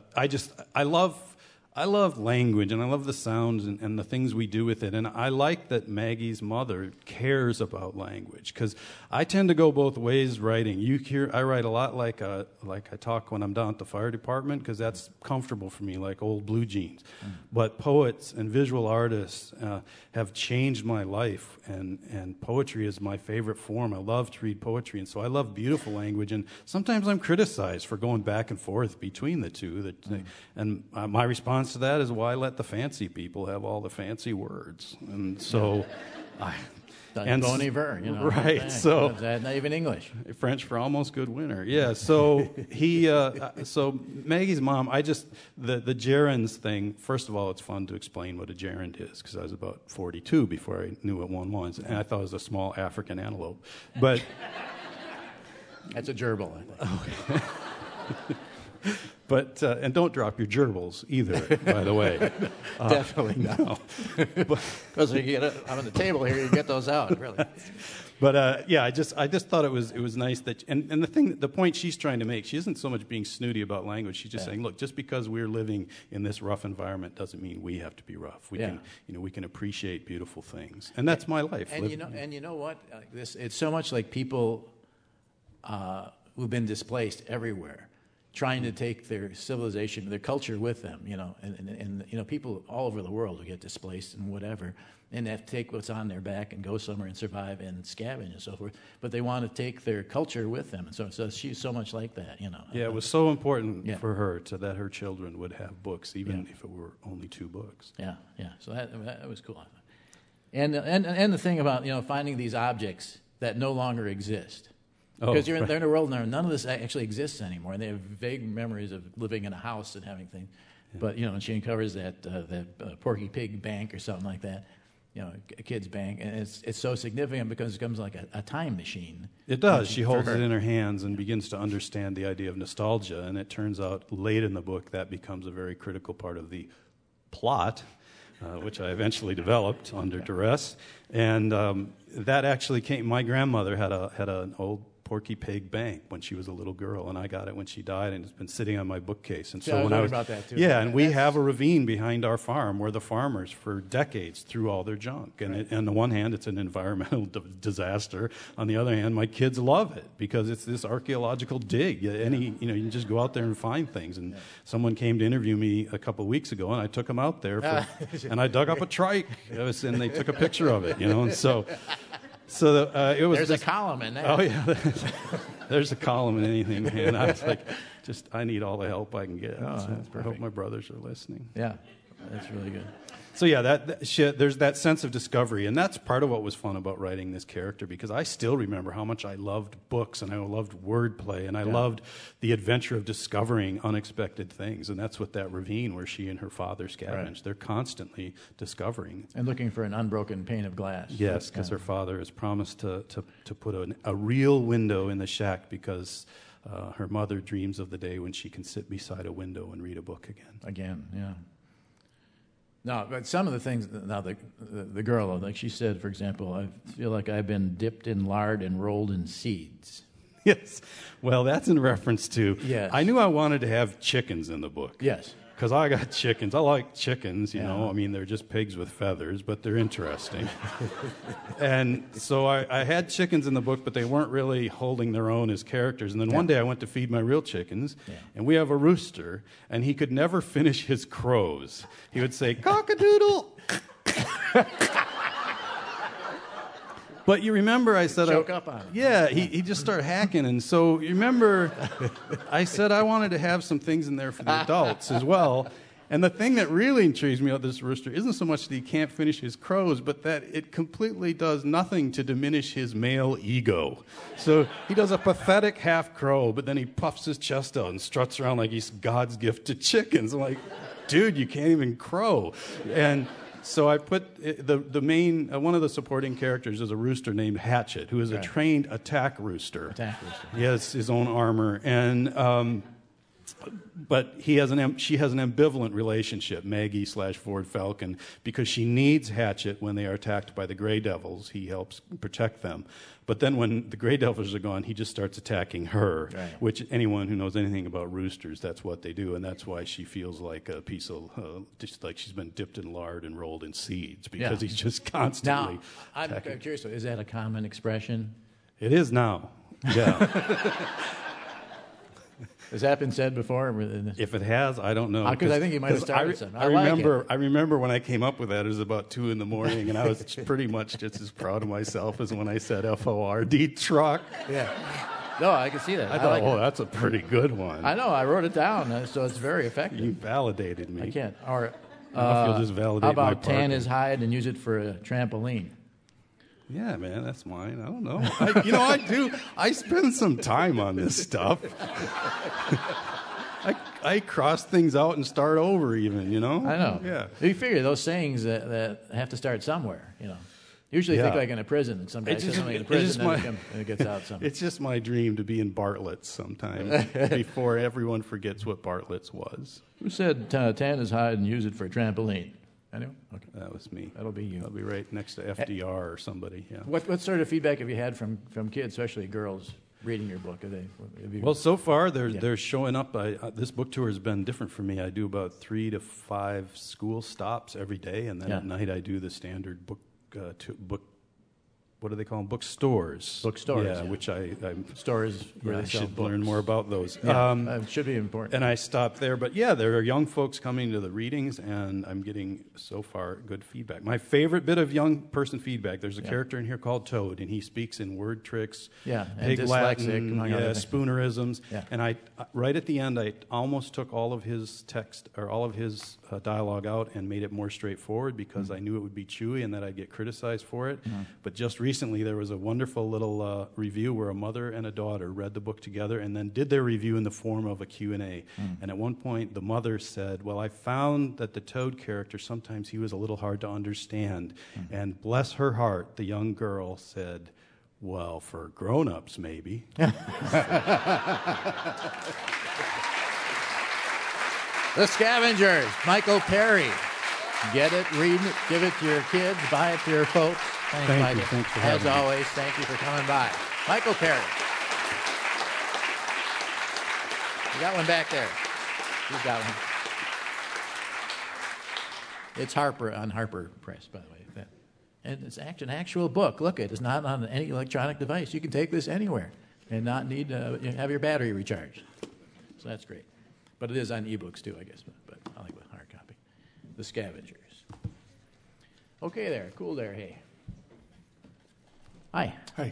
I love language, and I love the sounds and the things we do with it. And I like that Maggie's mother cares about language, because I tend to go both ways writing. I write a lot like I talk when I'm down at the fire department, because that's comfortable for me, like old blue jeans. But poets and visual artists have changed my life, and poetry is my favorite form. I love to read poetry, and so I love beautiful language. And sometimes I'm criticized for going back and forth between the two. And my response to that is, why let the fancy people have all the fancy words? And so Bon iver, right? So that's not even English. French for almost good winner. Yeah. So so Maggie's mom. The gerunds thing. First of all, it's fun to explain what a gerund is, because I was about 42 before I knew what one was, and I thought it was a small African antelope. But that's a gerbil, I think. Okay. But and don't drop your gerbils either, by the way. Definitely not. Because I'm on the table here, you get those out, really. But I just thought it was nice that, and the point she's trying to make, she isn't so much being snooty about language. She's just saying, look, just because we're living in this rough environment doesn't mean we have to be rough. We can appreciate beautiful things, and that's my life. And you know what? It's so much like people who've been displaced everywhere, trying to take their civilization, their culture with them, and people all over the world who get displaced and whatever, and have to take what's on their back and go somewhere and survive and scavenge and so forth. But they want to take their culture with them, and so she's so much like that, Yeah, it was so important for her that her children would have books, even if it were only 2 books. Yeah. So that was cool. And the thing about finding these objects that no longer exist. Because they're in a world now, none of this actually exists anymore, and they have vague memories of living in a house and having things. Yeah. But and she uncovers that Porky Pig Bank or something like that, a kid's bank, and it's so significant because it becomes like a time machine. It does. She holds it in her hands and begins to understand the idea of nostalgia, and it turns out late in the book that becomes a very critical part of the plot. Which I eventually developed under duress, and that actually came. My grandmother had an old Porky Pig Bank when she was a little girl, and I got it when she died, and it's been sitting on my bookcase. And so when I was about that too. Yeah, and we have a ravine behind our farm where the farmers for decades threw all their junk. And on the one hand, it's an environmental disaster. On the other hand, my kids love it because it's this archaeological dig. You can just go out there and find things. And someone came to interview me a couple of weeks ago, and I took them out there, and I dug up a trike, and they took a picture of it. And so. It was. There's a column in there. Oh yeah, there's a column in anything, man. I was like, I need all the help I can get. I hope my brothers are listening. Yeah, that's really good. So yeah, there's that sense of discovery, and that's part of what was fun about writing this character, because I still remember how much I loved books, and I loved wordplay, and I loved the adventure of discovering unexpected things, and that's what that ravine where she and her father scavenged. Right. They're constantly discovering. And looking for an unbroken pane of glass. Yes, because her father has promised to put a real window in the shack, because her mother dreams of the day when she can sit beside a window and read a book again. Again, yeah. No, but some of the things, now the girl, like she said, for example, I feel like I've been dipped in lard and rolled in seeds. Yes. Well, that's in reference to, yes. I knew I wanted to have chickens in the book. Yes. Because I got chickens. I like chickens, you know. I mean, they're just pigs with feathers, but they're interesting. And so I had chickens in the book, but they weren't really holding their own as characters. And then one day I went to feed my real chickens, and we have a rooster, and he could never finish his crows. He would say, cock-a-doodle. But you remember I said... Choke up on it. Yeah, he just started hacking. And so you remember I said I wanted to have some things in there for the adults as well. And the thing that really intrigues me about this rooster isn't so much that he can't finish his crows, but that it completely does nothing to diminish his male ego. So he does a pathetic half crow, but then he puffs his chest out and struts around like he's God's gift to chickens. I'm like, dude, you can't even crow. And... so I put the main, one of the supporting characters is a rooster named Hatchet, who is a trained attack rooster. Attack rooster. He has his own armor, and but she has an ambivalent relationship, Maggie/Ford Falcon, because she needs Hatchet when they are attacked by the Grey Devils. He helps protect them. But then when the Grey Devils are gone, he just starts attacking her, which anyone who knows anything about roosters, that's what they do, and that's why she feels like a piece of, just like she's been dipped in lard and rolled in seeds, because he's just constantly attacking. I'm curious, is that a common expression? It is now, yeah. Has that been said before? If it has, I don't know. Because I think you might have started something. I remember when I came up with that, it was about 2 a.m, and I was pretty much just as proud of myself as when I said F-O-R-D, truck. Yeah. No, I can see that. I thought, that's a pretty good one. I know. I wrote it down, so it's very effective. You validated me. I can't. Or, you'll just validate how about my tan his hide and use it for a trampoline? Yeah, man, that's mine. I don't know. I do. I spend some time on this stuff. I cross things out and start over even, I know. Yeah. You figure those sayings that have to start somewhere, Usually think like in a prison. Some guy says something in a prison and it gets out somewhere. It's just my dream to be in Bartlett's sometime before everyone forgets what Bartlett's was. Who said tan his hide and use it for a trampoline? Anyone? Okay. That was me. That'll be you. I'll be right next to FDR or somebody. Yeah. What sort of feedback have you had from kids, especially girls, reading your book? Well, so far they're showing up. This book tour has been different for me. I do about 3 to 5 school stops every day, and then at night I do the standard book. What do they call them? Bookstores. Bookstores. Yeah, which I'm stores. Where I should learn more about those. Yeah, it should be important. And I stopped there, but there are young folks coming to the readings, and I'm getting so far good feedback. My favorite bit of young person feedback. There's a character in here called Toad, and he speaks in word tricks, pig Latin, spoonerisms. Yeah. And right at the end, I almost took all of his text or all of his dialogue out and made it more straightforward because I knew it would be chewy and that I'd get criticized for it. But just recently, there was a wonderful little review where a mother and a daughter read the book together and then did their review in the form of a Q&A. And at one point, the mother said, well, I found that the Toad character, sometimes he was a little hard to understand. And bless her heart, the young girl said, well, for grown-ups, maybe. The Scavengers, Michael Perry. Get it, read it, give it to your kids, buy it to your folks. Thanks, Michael. Thanks for having me. As always, thank you for coming by. Michael Perry. You got one back there. You've got one. It's Harper on Harper Press, by the way. And it's an actual book. Look, it is not on any electronic device. You can take this anywhere and not need to have your battery recharged. So that's great. But it is on ebooks too, I guess. But I like the hard copy. The Scavengers. Okay there. Cool there. Hey. Hi. Hi.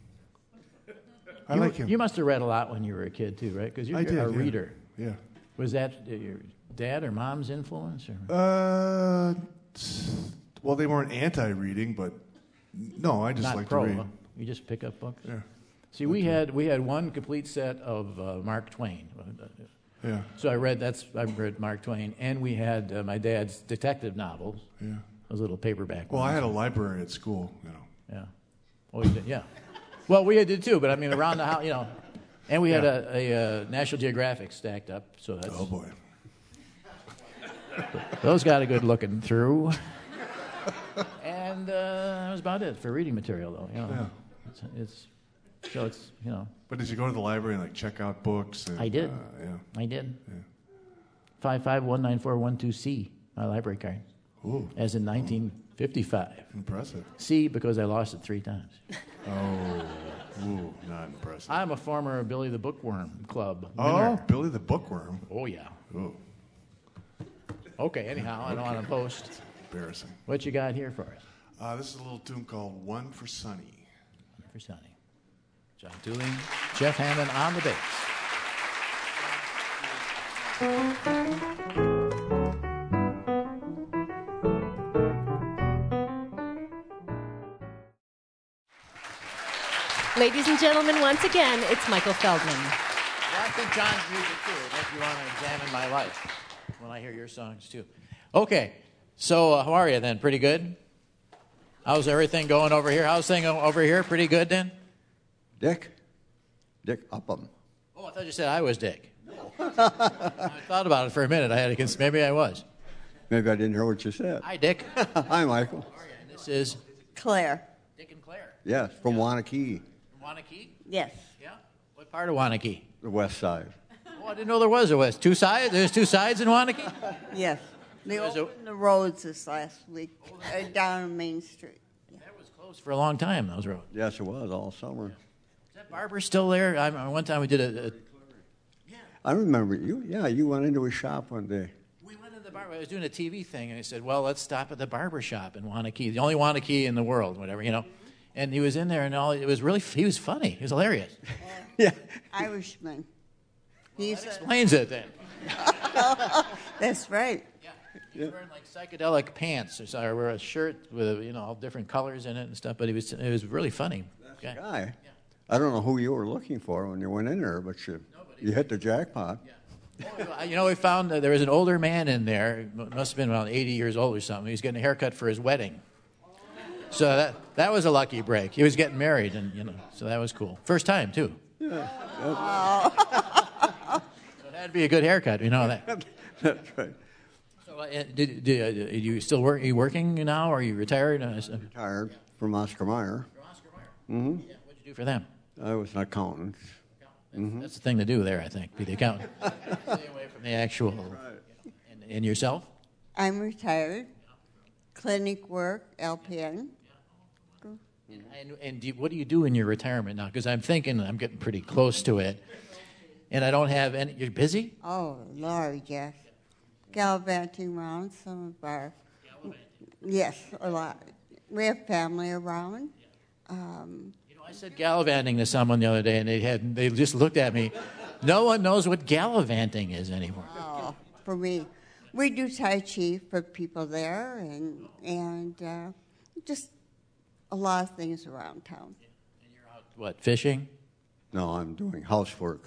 I like him. You must have read a lot when you were a kid too, right? Because you're a reader. Yeah. Was that your dad or mom's influence? Or? Well, they weren't anti-reading, but no, I just like to read. Huh? You just pick up books? Yeah. See, we had one complete set of Mark Twain. Yeah. So I read Mark Twain, and we had my dad's detective novels. Yeah. Those little paperback Well, ones. I had a library at school, Yeah. Oh, you did? Yeah. Well, we did too, but I mean around the house, And we had a National Geographic stacked up, so that's. Oh boy. Those got a good looking through. And that was about it for reading material, though. You know, it's you know. But did you go to the library and like check out books? And, I did. Yeah. I did. 5519412C, my library card. Ooh. As in 1955. Impressive. C, because I lost it 3 times. Oh, ooh, not impressive. I'm a former Billy the Bookworm Club Oh, winner. Billy the Bookworm. Oh, yeah. Ooh. Okay, anyhow, I don't want to post. Embarrassing. What you got here for us? This is a little tune called One for Sunny. One for Sunny. John Dooling, Jeff Hammond on the bass. Ladies and gentlemen, once again, it's Michael Feldman. Well, I think John's music too. It makes me want to examine my life when I hear your songs too. Okay, so how are you then? Pretty good? How's everything going over here? How's thing over here? Pretty good then? Dick Upham. Oh, I thought you said I was Dick. I thought about it for a minute. I had to maybe I was. Maybe I didn't hear what you said. Hi, Dick. Hi, Michael. How are you? And this is Claire. Dick and Claire. Yes, from Wanakee. From Wanakee? Yes. Yeah. What part of Wanakee? The west side. Oh, I didn't know there was a west. 2 sides? There's 2 sides in Wanakee? Yes. They opened the roads this last week down on Main Street. That was closed for a long time, those roads. Yes, it was all summer. Is that barber still there? One time we did a I remember you. Yeah, you went into his shop one day. We went to the barber. I was doing a TV thing, and he said, well, let's stop at the barber shop in Wanakee, the only Wanakee in the world, whatever, you know. And he was in there, and it was really, he was funny. He was hilarious. Yeah. Irishman. That explains it, then. That's right. Yeah. He was wearing, like, psychedelic pants, or wear a shirt with, you know, all different colors in it and stuff, but it was really funny. That's the guy. Yeah. I don't know who you were looking for when you went in there, but you hit the jackpot. Yeah. You know, we found that there was an older man in there, must have been around 80 years old or something. He was getting a haircut for his wedding. So that was a lucky break. He was getting married, and you know, so that was cool. First time too. Yeah. So it had to be a good haircut, you know that. That's right. So, do you still work? Are you working now? Or are you retired? Retired from Oscar Mayer. From Oscar Mayer. Mm-hmm. Yeah. What'd you do for them? I was an accountant. That's the thing to do there, I think. Be the accountant. Stay away from the actual. Right. And yourself? I'm retired. Clinic work, LPN. And what do you do in your retirement now? Because I'm thinking I'm getting pretty close to it, and I don't have any. You're busy? Oh, Lord, yes. Gallivanting around some of our. Yes, a lot. We have family around. You know, I said gallivanting to someone the other day, and they just looked at me. No one knows what gallivanting is anymore. Oh, for me, we do Tai Chi for people there, and just a lot of things around town. And you're out, what, fishing? No, I'm doing housework.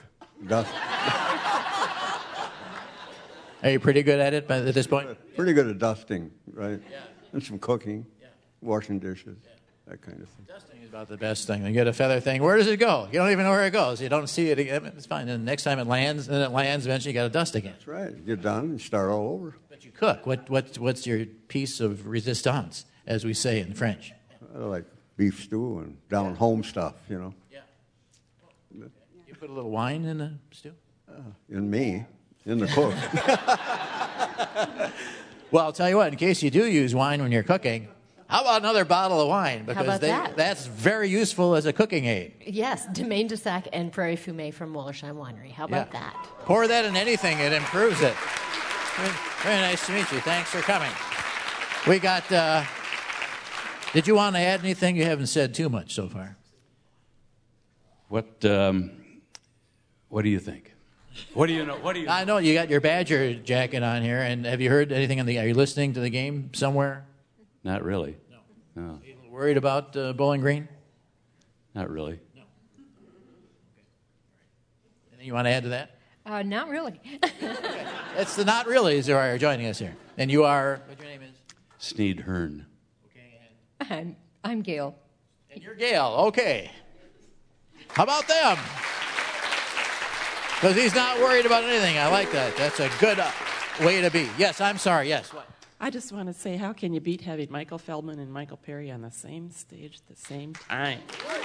Are you pretty good at it at this point? Pretty good at dusting, right? Yeah. And some cooking, washing dishes, that kind of thing. Dusting is about the best thing. You get a feather thing. Where does it go? You don't even know where it goes. You don't see it again. It's fine. And the next time it lands, eventually you got to dust again. That's right. You get done and start all over. But you cook. What's your piece of resistance, as we say in French? I like beef stew and down-home stuff, you know. Yeah. You put a little wine in the stew? In me. In the cook. Well, I'll tell you what, in case you do use wine when you're cooking, how about another bottle of wine? Because that's very useful as a cooking aid. Yes, Domaine de Sac and Prairie Fumé from Wallersheim Winery. How about that? Pour that in anything, it improves it. Very nice to meet you. Thanks for coming. We got, did you want to add anything? You haven't said too much so far. What do you think? What do you know? I know you got your Badger jacket on here, and have you heard anything are you listening to the game somewhere? Not really. No. Are you worried about Bowling Green? Not really. No. Anything you want to add to that? Not really. Okay. It's the not reallys who are joining us here. And you are, what your name is? Sneed Hearn. Okay. And I'm Gail. And you're Gail. Okay. How about them? Because he's not worried about anything. I like that. That's a good way to be. Yes, I'm sorry. Yes, what? I just want to say, how can you beat having Michael Feldman and Michael Perry on the same stage at the same time?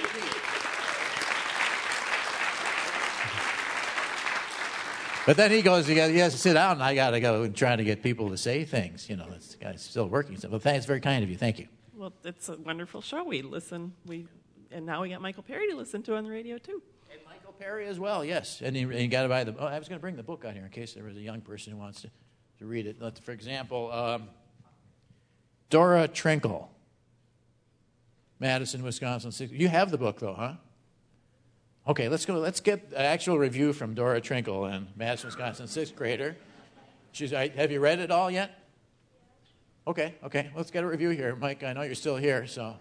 But then he goes, he has to sit down, and I got to go and trying to get people to say things. You know, this guy's still working. So, well, thanks, very kind of you. Thank you. Well, it's a wonderful show. We listen, and now we got Michael Perry to listen to on the radio, too. And Michael Perry as well, yes. And you got to buy the... Oh, I was going to bring the book out here in case there was a young person who wants to read it. For example, Dora Trinkle, Madison, Wisconsin. You have the book, though, huh? Okay, let's go. Let's get an actual review from Dora Trinkle and Madison, Wisconsin, 6th grader. Have you read it all yet? Okay. Let's get a review here. Mike, I know you're still here, so.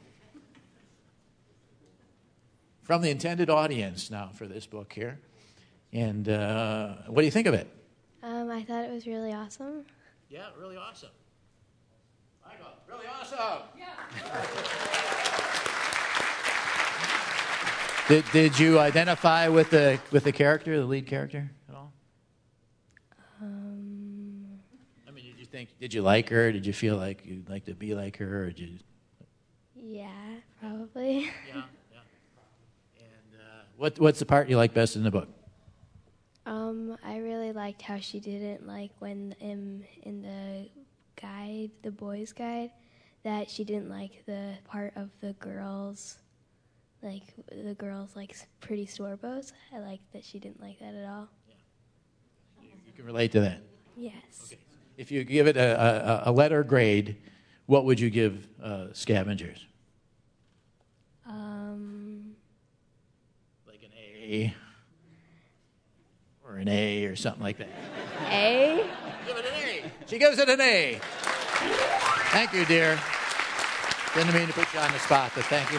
From the intended audience now for this book here. And what do you think of it? I thought it was really awesome. Yeah, really awesome. Michael, really awesome. Yeah. Did you identify with the character, the lead character, at all? I mean, did you like her? Did you feel like you'd like to be like her, or did you? Yeah, probably. Yeah. And what's the part you like best in the book? I really liked how she didn't like when in the guide, the boys' guide, that she didn't like the part of the girls, like pretty store bows. I liked that she didn't like that at all. Yeah. You can relate to that? Yes. Okay. If you give it a letter grade, what would you give Scavengers? Like an A or an A or something like that. A? Give it an A. She gives it an A. Thank you, dear. Didn't mean to put you on the spot, but thank you.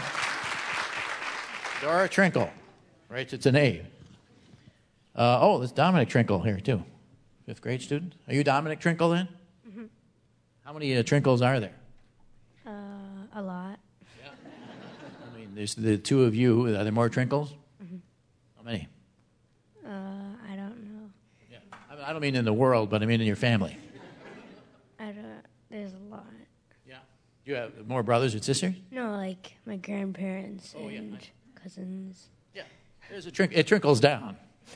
Dora Trinkle. Right, it's an A. There's Dominic Trinkle here, too. 5th grade student. Are you Dominic Trinkle, then? Mm-hmm. How many Trinkles are there? A lot. Yeah. I mean, there's the two of you. Are there more Trinkles? Mm-hmm. How many? I don't know. Yeah. I don't mean in the world, but I mean in your family. There's a lot. Yeah. Do you have more brothers and sisters? No, like my grandparents and cousins. Yeah. There's a it trickles down.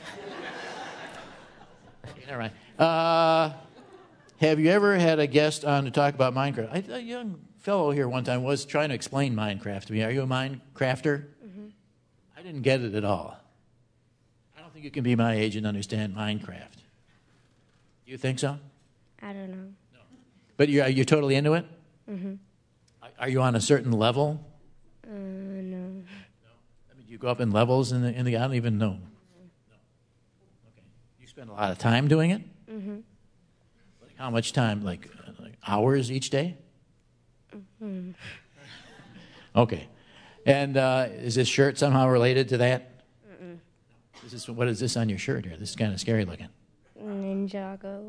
Okay, never mind. Have you ever had a guest on to talk about Minecraft? A young fellow here one time was trying to explain Minecraft to me. Are you a Minecrafter? Mm-hmm. I didn't get it at all. I don't think you can be my age and understand Minecraft. Do you think so? I don't know. No. But you're totally into it? Mm-hmm. Are you on a certain level? No. No. I mean, do you go up in levels in the I don't even know. No. Okay. You spend a lot of time doing it? Mm-hmm. Like how much time? Like hours each day? Mm-hmm. Okay. And is this shirt somehow related to that? Mm-mm. What is this on your shirt here? This is kind of scary looking. Ninjago.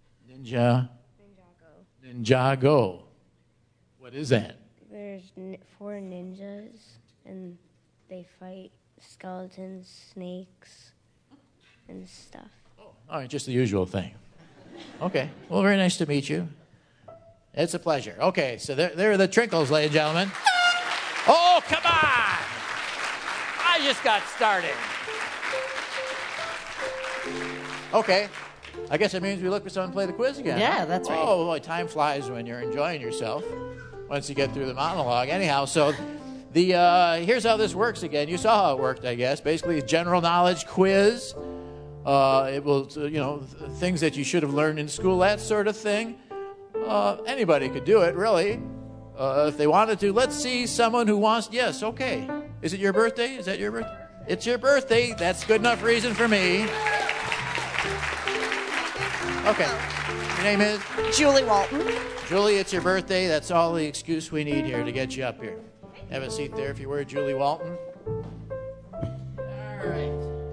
Ninjago. What is that? There's 4 ninjas, and they fight skeletons, snakes, and stuff. All right, just the usual thing. Okay. Well, very nice to meet you. It's a pleasure. Okay, so there are the Trinkles, ladies and gentlemen. Oh, come on! I just got started. Okay. I guess it means we look for someone to play the quiz again. Yeah, that's right. Oh, boy, time flies when you're enjoying yourself once you get through the monologue. Anyhow, so here's how this works again. You saw how it worked, I guess. Basically, a general knowledge quiz. It will, things that you should have learned in school, that sort of thing. Anybody could do it, really, if they wanted to. Let's see someone who wants. Yes, okay. Is it your birthday? Is that your birthday? It's your birthday. That's good enough reason for me. Okay. Your name is? Julie Walton. Julie, it's your birthday. That's all the excuse we need here to get you up here. Have a seat there if you were, Julie Walton. All right.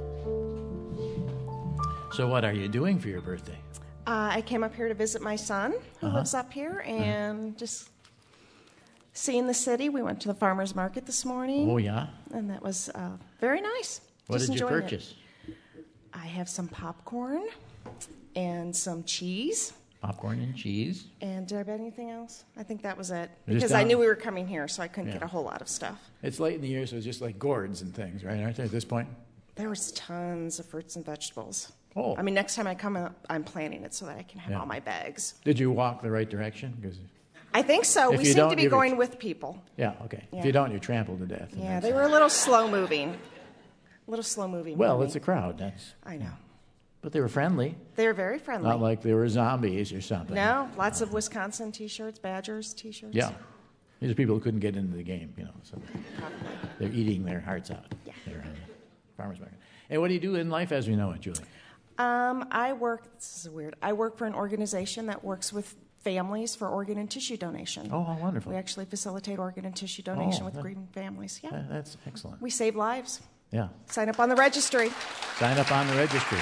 So what are you doing for your birthday? I came up here to visit my son, who lives up here, and just seeing the city. We went to the farmer's market this morning. Oh, yeah? And that was very nice. What just did you enjoying purchase? I have some popcorn and some cheese. Popcorn and cheese. And did I bet anything else? I think that was it. Just Because I knew we were coming here, so I couldn't get a whole lot of stuff. It's late in the year, so it's just like gourds and things, right? Aren't they at this point? There was tons of fruits and vegetables. Oh. I mean, next time I come, I'm planning it so that I can have all my bags. Did you walk the right direction? 'Cause I think so. If We you seem don't, to be you're going with people. Yeah, okay. Yeah. If you don't, you're trampled to death. Yeah, they were a little slow moving. A little slow moving. Well, it's a crowd. That's. I know. But they were friendly. They were very friendly. Not like they were zombies or something. No, lots of Wisconsin T-shirts, Badgers T-shirts. Yeah. These are people who couldn't get into the game, so they're eating their hearts out. Yeah. They're farmers market. And what do you do in life as we know it, Julie? This is weird. I work for an organization that works with families for organ and tissue donation. Oh, how wonderful. We actually facilitate organ and tissue donation with grieving families. Yeah. That's excellent. We save lives. Yeah. Sign up on the registry. Sign up on the registry.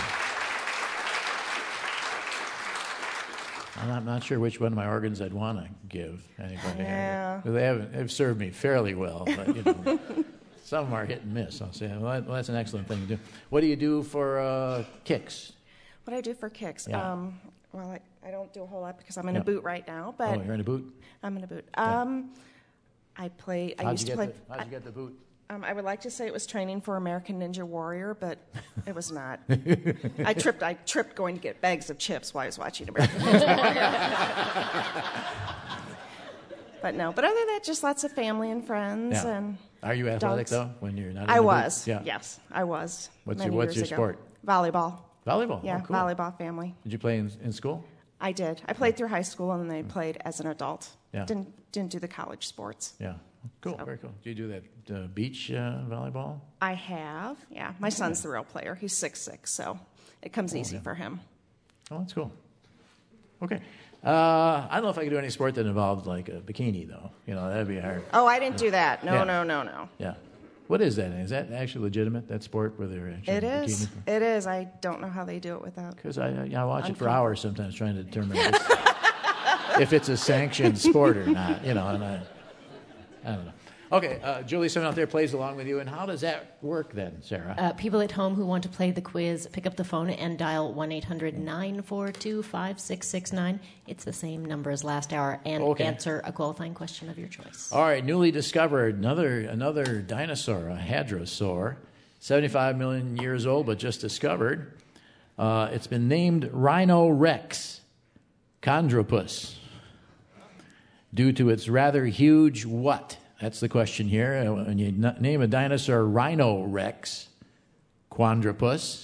I'm not sure which one of my organs I'd want to give anybody. Yeah. They've served me fairly well, but some of them are hit and miss. I'll say, well, that's an excellent thing to do. What do you do for kicks? What I do for kicks? Yeah. I don't do a whole lot because I'm in a boot right now. But you're in a boot? I'm in a boot. Yeah. I used to play. How'd you get the boot? I would like to say it was training for American Ninja Warrior, but it was not. I tripped going to get bags of chips while I was watching American Ninja Warrior. But no. But other than that, just lots of family and friends and. Are you athletic dogs. though? When you're not. I in the was. boot? Yeah. Yes, I was. What's many your years ago. sport? Volleyball. Volleyball. Yeah, oh, cool. volleyball family. Did you play in school? I did. I played through high school and then I played as an adult. Yeah. Didn't do the college sports. Yeah. Cool. So. Very cool. Do you do that beach volleyball? I have. Yeah. My son's the real player. He's 6'6", so it comes easy for him. Oh, that's cool. Okay. I don't know if I could do any sport that involved like a bikini, though. That'd be hard. Oh, I didn't do that. No, Yeah. no. Yeah. What is that? Is that actually legitimate, that sport where they're actually It is. bikini? It is. I don't know how they do it without. Because I watch it for hours sometimes trying to determine if it's a sanctioned sport or not. And I don't know. Okay, Julie, someone out there plays along with you. And how does that work then, Sarah? People at home who want to play the quiz, pick up the phone and dial 1-800-942-5669. It's the same number as last hour, and answer a qualifying question of your choice. All right, newly discovered, another dinosaur, a hadrosaur, 75 million years old, but just discovered. It's been named Rhino Rex chondropus due to its rather huge what? That's the question here. When you name a dinosaur Rhino Rex chondropus,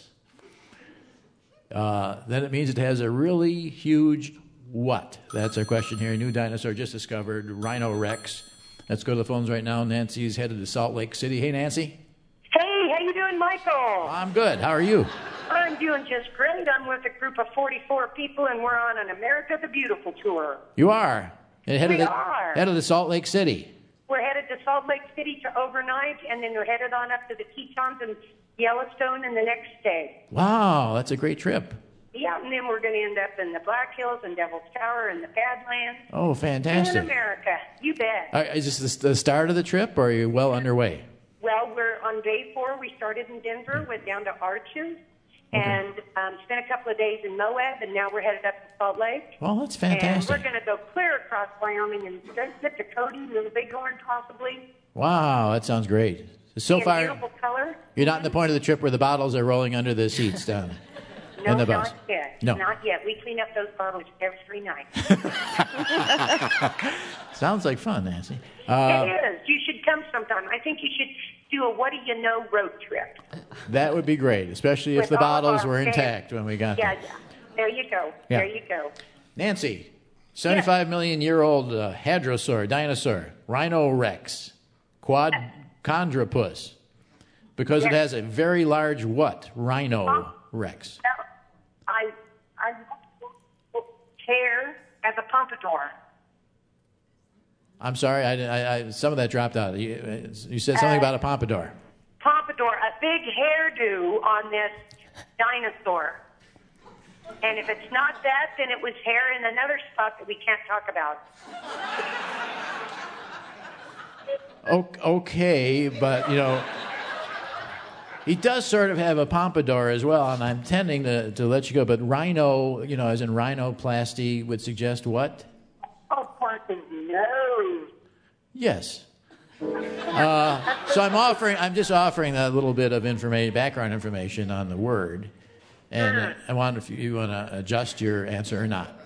then it means it has a really huge what? That's our question here. A new dinosaur just discovered, Rhino Rex. Let's go to the phones right now. Nancy's headed to Salt Lake City. Hey, Nancy. Hey, how you doing, Michael? I'm good. How are you? I'm doing just great. I'm with a group of 44 people, and we're on an America the Beautiful tour. You are? We are. Headed to Salt Lake City. We're headed to Salt Lake City to overnight, and then we're headed on up to the Tetons and Yellowstone in the next day. Wow, that's a great trip. Yeah, and then we're going to end up in the Black Hills and Devil's Tower and the Badlands. Oh, fantastic. In America, you bet. Is this the start of the trip, or are you well underway? Well, we're on day 4. We started in Denver, went down to Arches, and spent a couple of days in Moab, and now we're headed up to Salt Lake. Well, that's fantastic. And we're going to go clear across Wyoming and straight to Cody and the Bighorn, possibly. Wow, that sounds great. So far, beautiful color. You're not in the point of the trip where the bottles are rolling under the seats down in the bus. Not yet. No, not yet. We clean up those bottles every night. Sounds like fun, Nancy. It is. You should come sometime. I think you should do a What Do You Know road trip. That would be great, especially if With the all of bottles our were fans. intact when we got there. Yeah. There you go. Yeah. There you go. Nancy, 75 million year old hadrosaur, dinosaur, Rhino Rex, chondropus, because it has a very large what? Rhino Rex. I hair as a pompadour. I'm sorry, I some of that dropped out. You said something about a pompadour. Pompadour, a big hairdo on this dinosaur. And if it's not that, then it was hair in another spot that we can't talk about. Okay, but He does sort of have a pompadour as well, and I'm tending to let you go. But rhino, as in rhinoplasty, would suggest what? Oh, Parsons, no. Yes. So I'm just offering that little bit of background information on the word, and I wonder if you want to adjust your answer or not.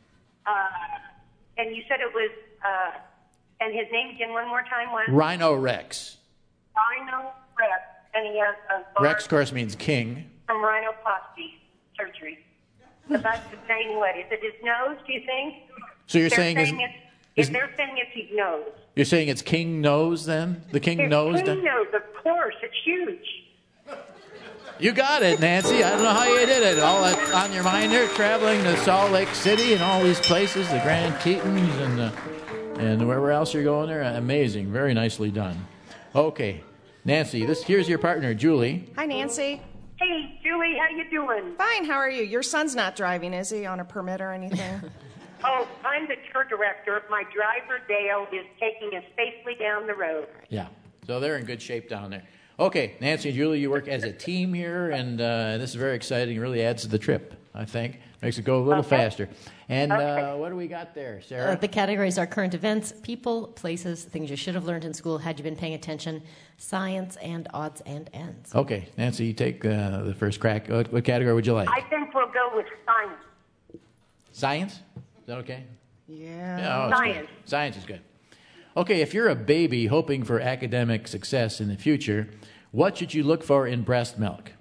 And you said it was, and his name again one more time was? Rhino-Rex. Rhino-Rex, and he has a Rex, of course, means king. From rhinoplasty surgery. So that's the saying what? Is it his nose, do you think? So you're saying they're saying it's his nose. You're saying it's king nose then? The king It's nose? king nose, of course. It's huge. You got it, Nancy. I don't know how you did it. All that on your mind there, traveling to Salt Lake City and all these places, the Grand Tetons and wherever else you're going there. Amazing. Very nicely done. Okay. Nancy, here's your partner, Julie. Hi, Nancy. Hey, Julie, how you doing? Fine, how are you? Your son's not driving, is he, on a permit or anything? Oh, I'm the tour director. My driver, Dale, is taking us safely down the road. Yeah. So they're in good shape down there. Okay, Nancy and Julie, you work as a team here, and this is very exciting. It really adds to the trip, I think. Makes it go a little faster. And what do we got there, Sarah? The categories are current events, people, places, things you should have learned in school had you been paying attention, science, and odds and ends. Okay, Nancy, you take the first crack. What category would you like? I think we'll go with science. Science? Is that okay? Yeah. Science. Good. Science is good. Okay, if you're a baby hoping for academic success in the future, what should you look for in breast milk?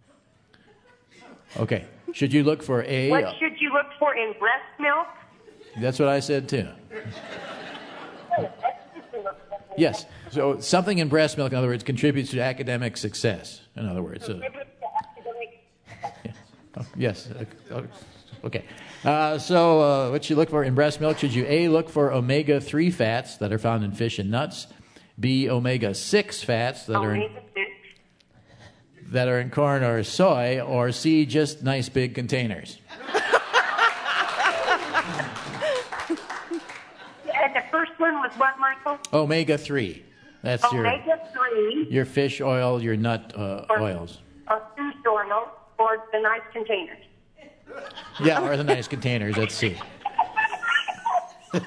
Okay. Should you look for A? What should you look for in breast milk? That's what I said too. Yes. So something in breast milk, in other words, contributes to academic success. In other words. Yes. Okay. So what you look for in breast milk, should you A, look for omega-3 fats that are found in fish and nuts, B, omega-6 fats that are in corn or soy, or C, just nice big containers? And the first one was what, Michael? Omega-3. That's Omega-3. your fish oil, your nut oils. Or fish oil, or the nice containers. Yeah, or the nice containers. Let's see. I'm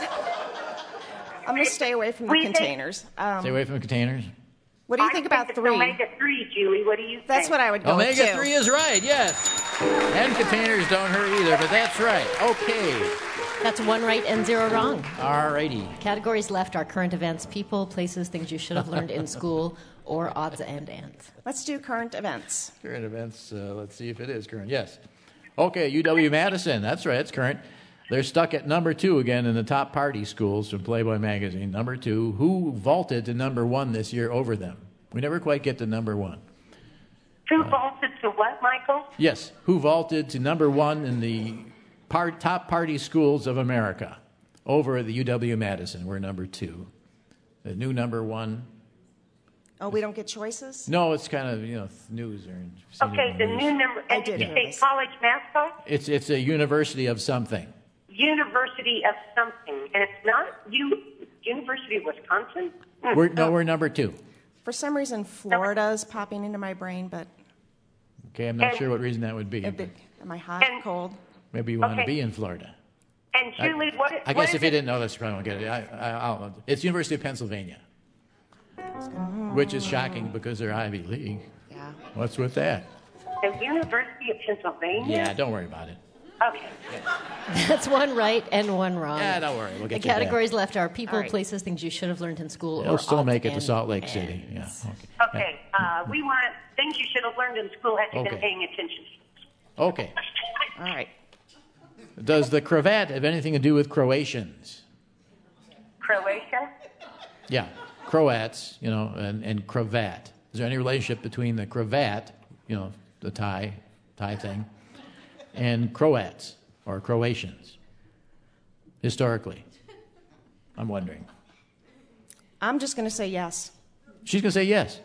going to stay away from the containers. Stay away from the containers? What do you think about 3? Omega-3, Julie. What do you think? That's what I would go with, too. Omega-3 is right, yes. And containers don't hurt either, but that's right. Okay. That's 1 right and 0 wrong. All righty. Categories left are current events, people, places, things you should have learned in school, or odds and ends. Let's do current events. Current events. Let's see if it is current. Yes. Okay, UW-Madison. That's right. It's current. They're stuck at number 2 again in the top party schools from Playboy magazine. Number 2. Who vaulted to number 1 this year over them? We never quite get to number 1. Who vaulted to what, Michael? Yes. Who vaulted to number 1 in the top party schools of America over at the UW-Madison? We're number 2. The new number 1. Oh, we don't get choices? No, it's kind of, news. Okay, the new number. And did you say college mascot? It's a university of something. University of something. And it's not University of Wisconsin? We're number 2. For some reason, Florida is popping into my brain, but... Okay, I'm not sure what reason that would be. Am I hot, cold? Maybe you want to be in Florida. And Julie, I guess if you didn't know this, you probably won't get it. It's University of Pennsylvania. Which is shocking because they're Ivy League. Yeah. What's with that? The University of Pennsylvania? Yeah, don't worry about it. Okay. That's 1 right and 1 wrong. Yeah, don't worry. We'll get the you categories left are people, right. places, things you should have learned in school. You'll or still odds make it to and Salt Lake ends. City. Yeah. Okay. We want things you should have learned in school had you been Okay. paying attention. Okay. All right. Does the cravat have anything to do with Croatians? Croatia? Yeah. Croats, and cravat. Is there any relationship between the cravat, the tie thing, and Croats or Croatians? Historically. I'm wondering. I'm just going to say yes. She's going to say yes.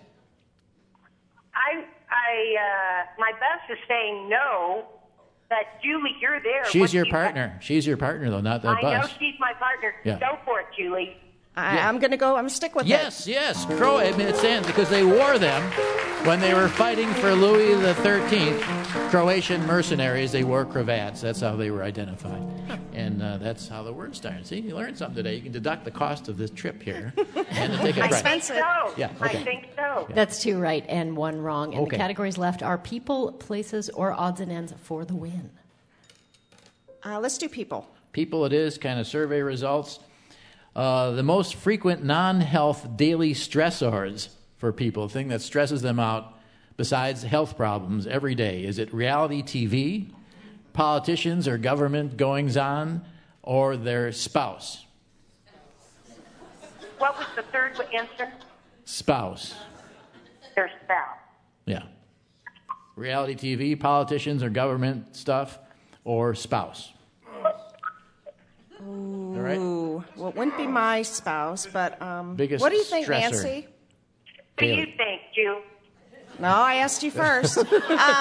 My best is saying no, but Julie, you're there. She's your partner. She's your partner, though, not the bus. I know she's my partner. Yeah. Go for it, Julie. I'm going to go. I'm going to stick with it. Yes. It's in because they wore them When they were fighting for Louis XIII, Croatian mercenaries, they wore cravats. That's how they were identified. And that's how the word started. See, you learned something today. You can deduct the cost of this trip here and the ticket price. I think so. Yeah, okay. I think so. That's 2 right and 1 wrong. And Okay. the categories left are people, places, or odds and ends for the win. Let's do people. People it is, kind of survey results. The most frequent non-health daily stressors for people, thing that stresses them out besides health problems every day. Is it reality TV, politicians or government goings-on, or their spouse? What was the third answer? Spouse. Their spouse. Yeah. Reality TV, politicians or government stuff, or spouse. Ooh. All right. Well, it wouldn't be my spouse, but Biggest what do you think, stressor. Nancy? What do you think, Jew? No, I asked you first. What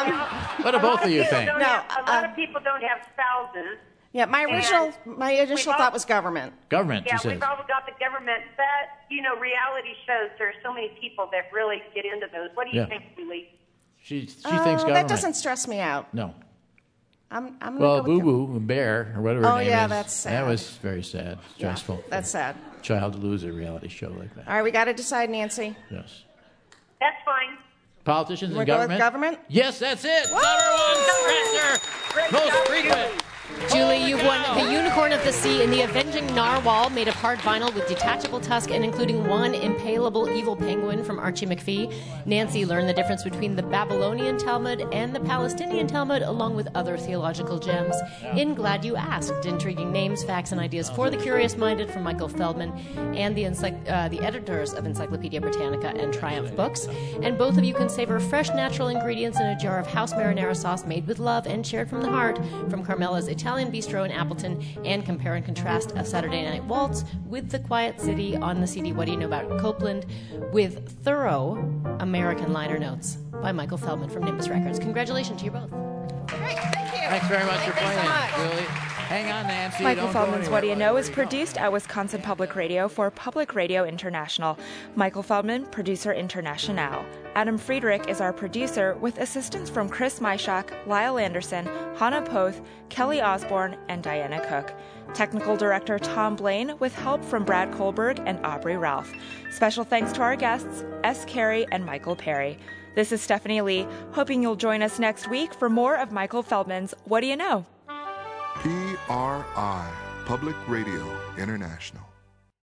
do both of you think? A lot of people don't have spouses. Yeah, my initial we've thought was government. Government, Yeah, she says. we've all got the government, but, reality shows, there are so many people that really get into those. What do you Yeah. think, Julie? She thinks government. That doesn't stress me out. No. I'm gonna Well, go with Boo Boo, Bear, or whatever her Oh, name yeah, is. that's sad. That was very sad, stressful. That's sad. Child to lose a reality show like that. All right, we got to decide, Nancy. Yes. That's fine. Politicians and Wanna go with government? government? Yes, that's it. Number one stressor. Most frequent. Julie, you've won the Unicorn of the Sea in the Avenging Narwhal, made of hard vinyl with detachable tusk and including 1 impalable evil penguin from Archie McPhee. Nancy learned the difference between the Babylonian Talmud and the Palestinian Talmud, along with other theological gems. In Glad You Asked, intriguing names, facts, and ideas for the curious-minded from Michael Feldman and the editors of Encyclopedia Britannica and Triumph Books. And both of you can savor fresh, natural ingredients in a jar of house marinara sauce made with love and shared from the heart from Carmela's Italian Bistro in Appleton, and compare and contrast A Saturday Night Waltz with The Quiet City on the CD What Do You Know About Copeland, with thorough American liner notes by Michael Feldman from Nimbus Records. Congratulations to you both. Great, thank you. Thanks very much for Thank you playing, so much. Julie. Hang on, Nancy. Michael Don't go Feldman's What Do You anywhere. Know is produced at Wisconsin Public Radio for Public Radio International. Michael Feldman, producer international. Adam Friedrich is our producer with assistance from Chris Myshak, Lyle Anderson, Hannah Poth, Kelly Osborne, and Diana Cook. Technical director Tom Blaine with help from Brad Kohlberg and Aubrey Ralph. Special thanks to our guests, S. Carey and Michael Perry. This is Stephanie Lee, hoping you'll join us next week for more of Michael Feldman's What Do You Know? PRI, Public Radio International.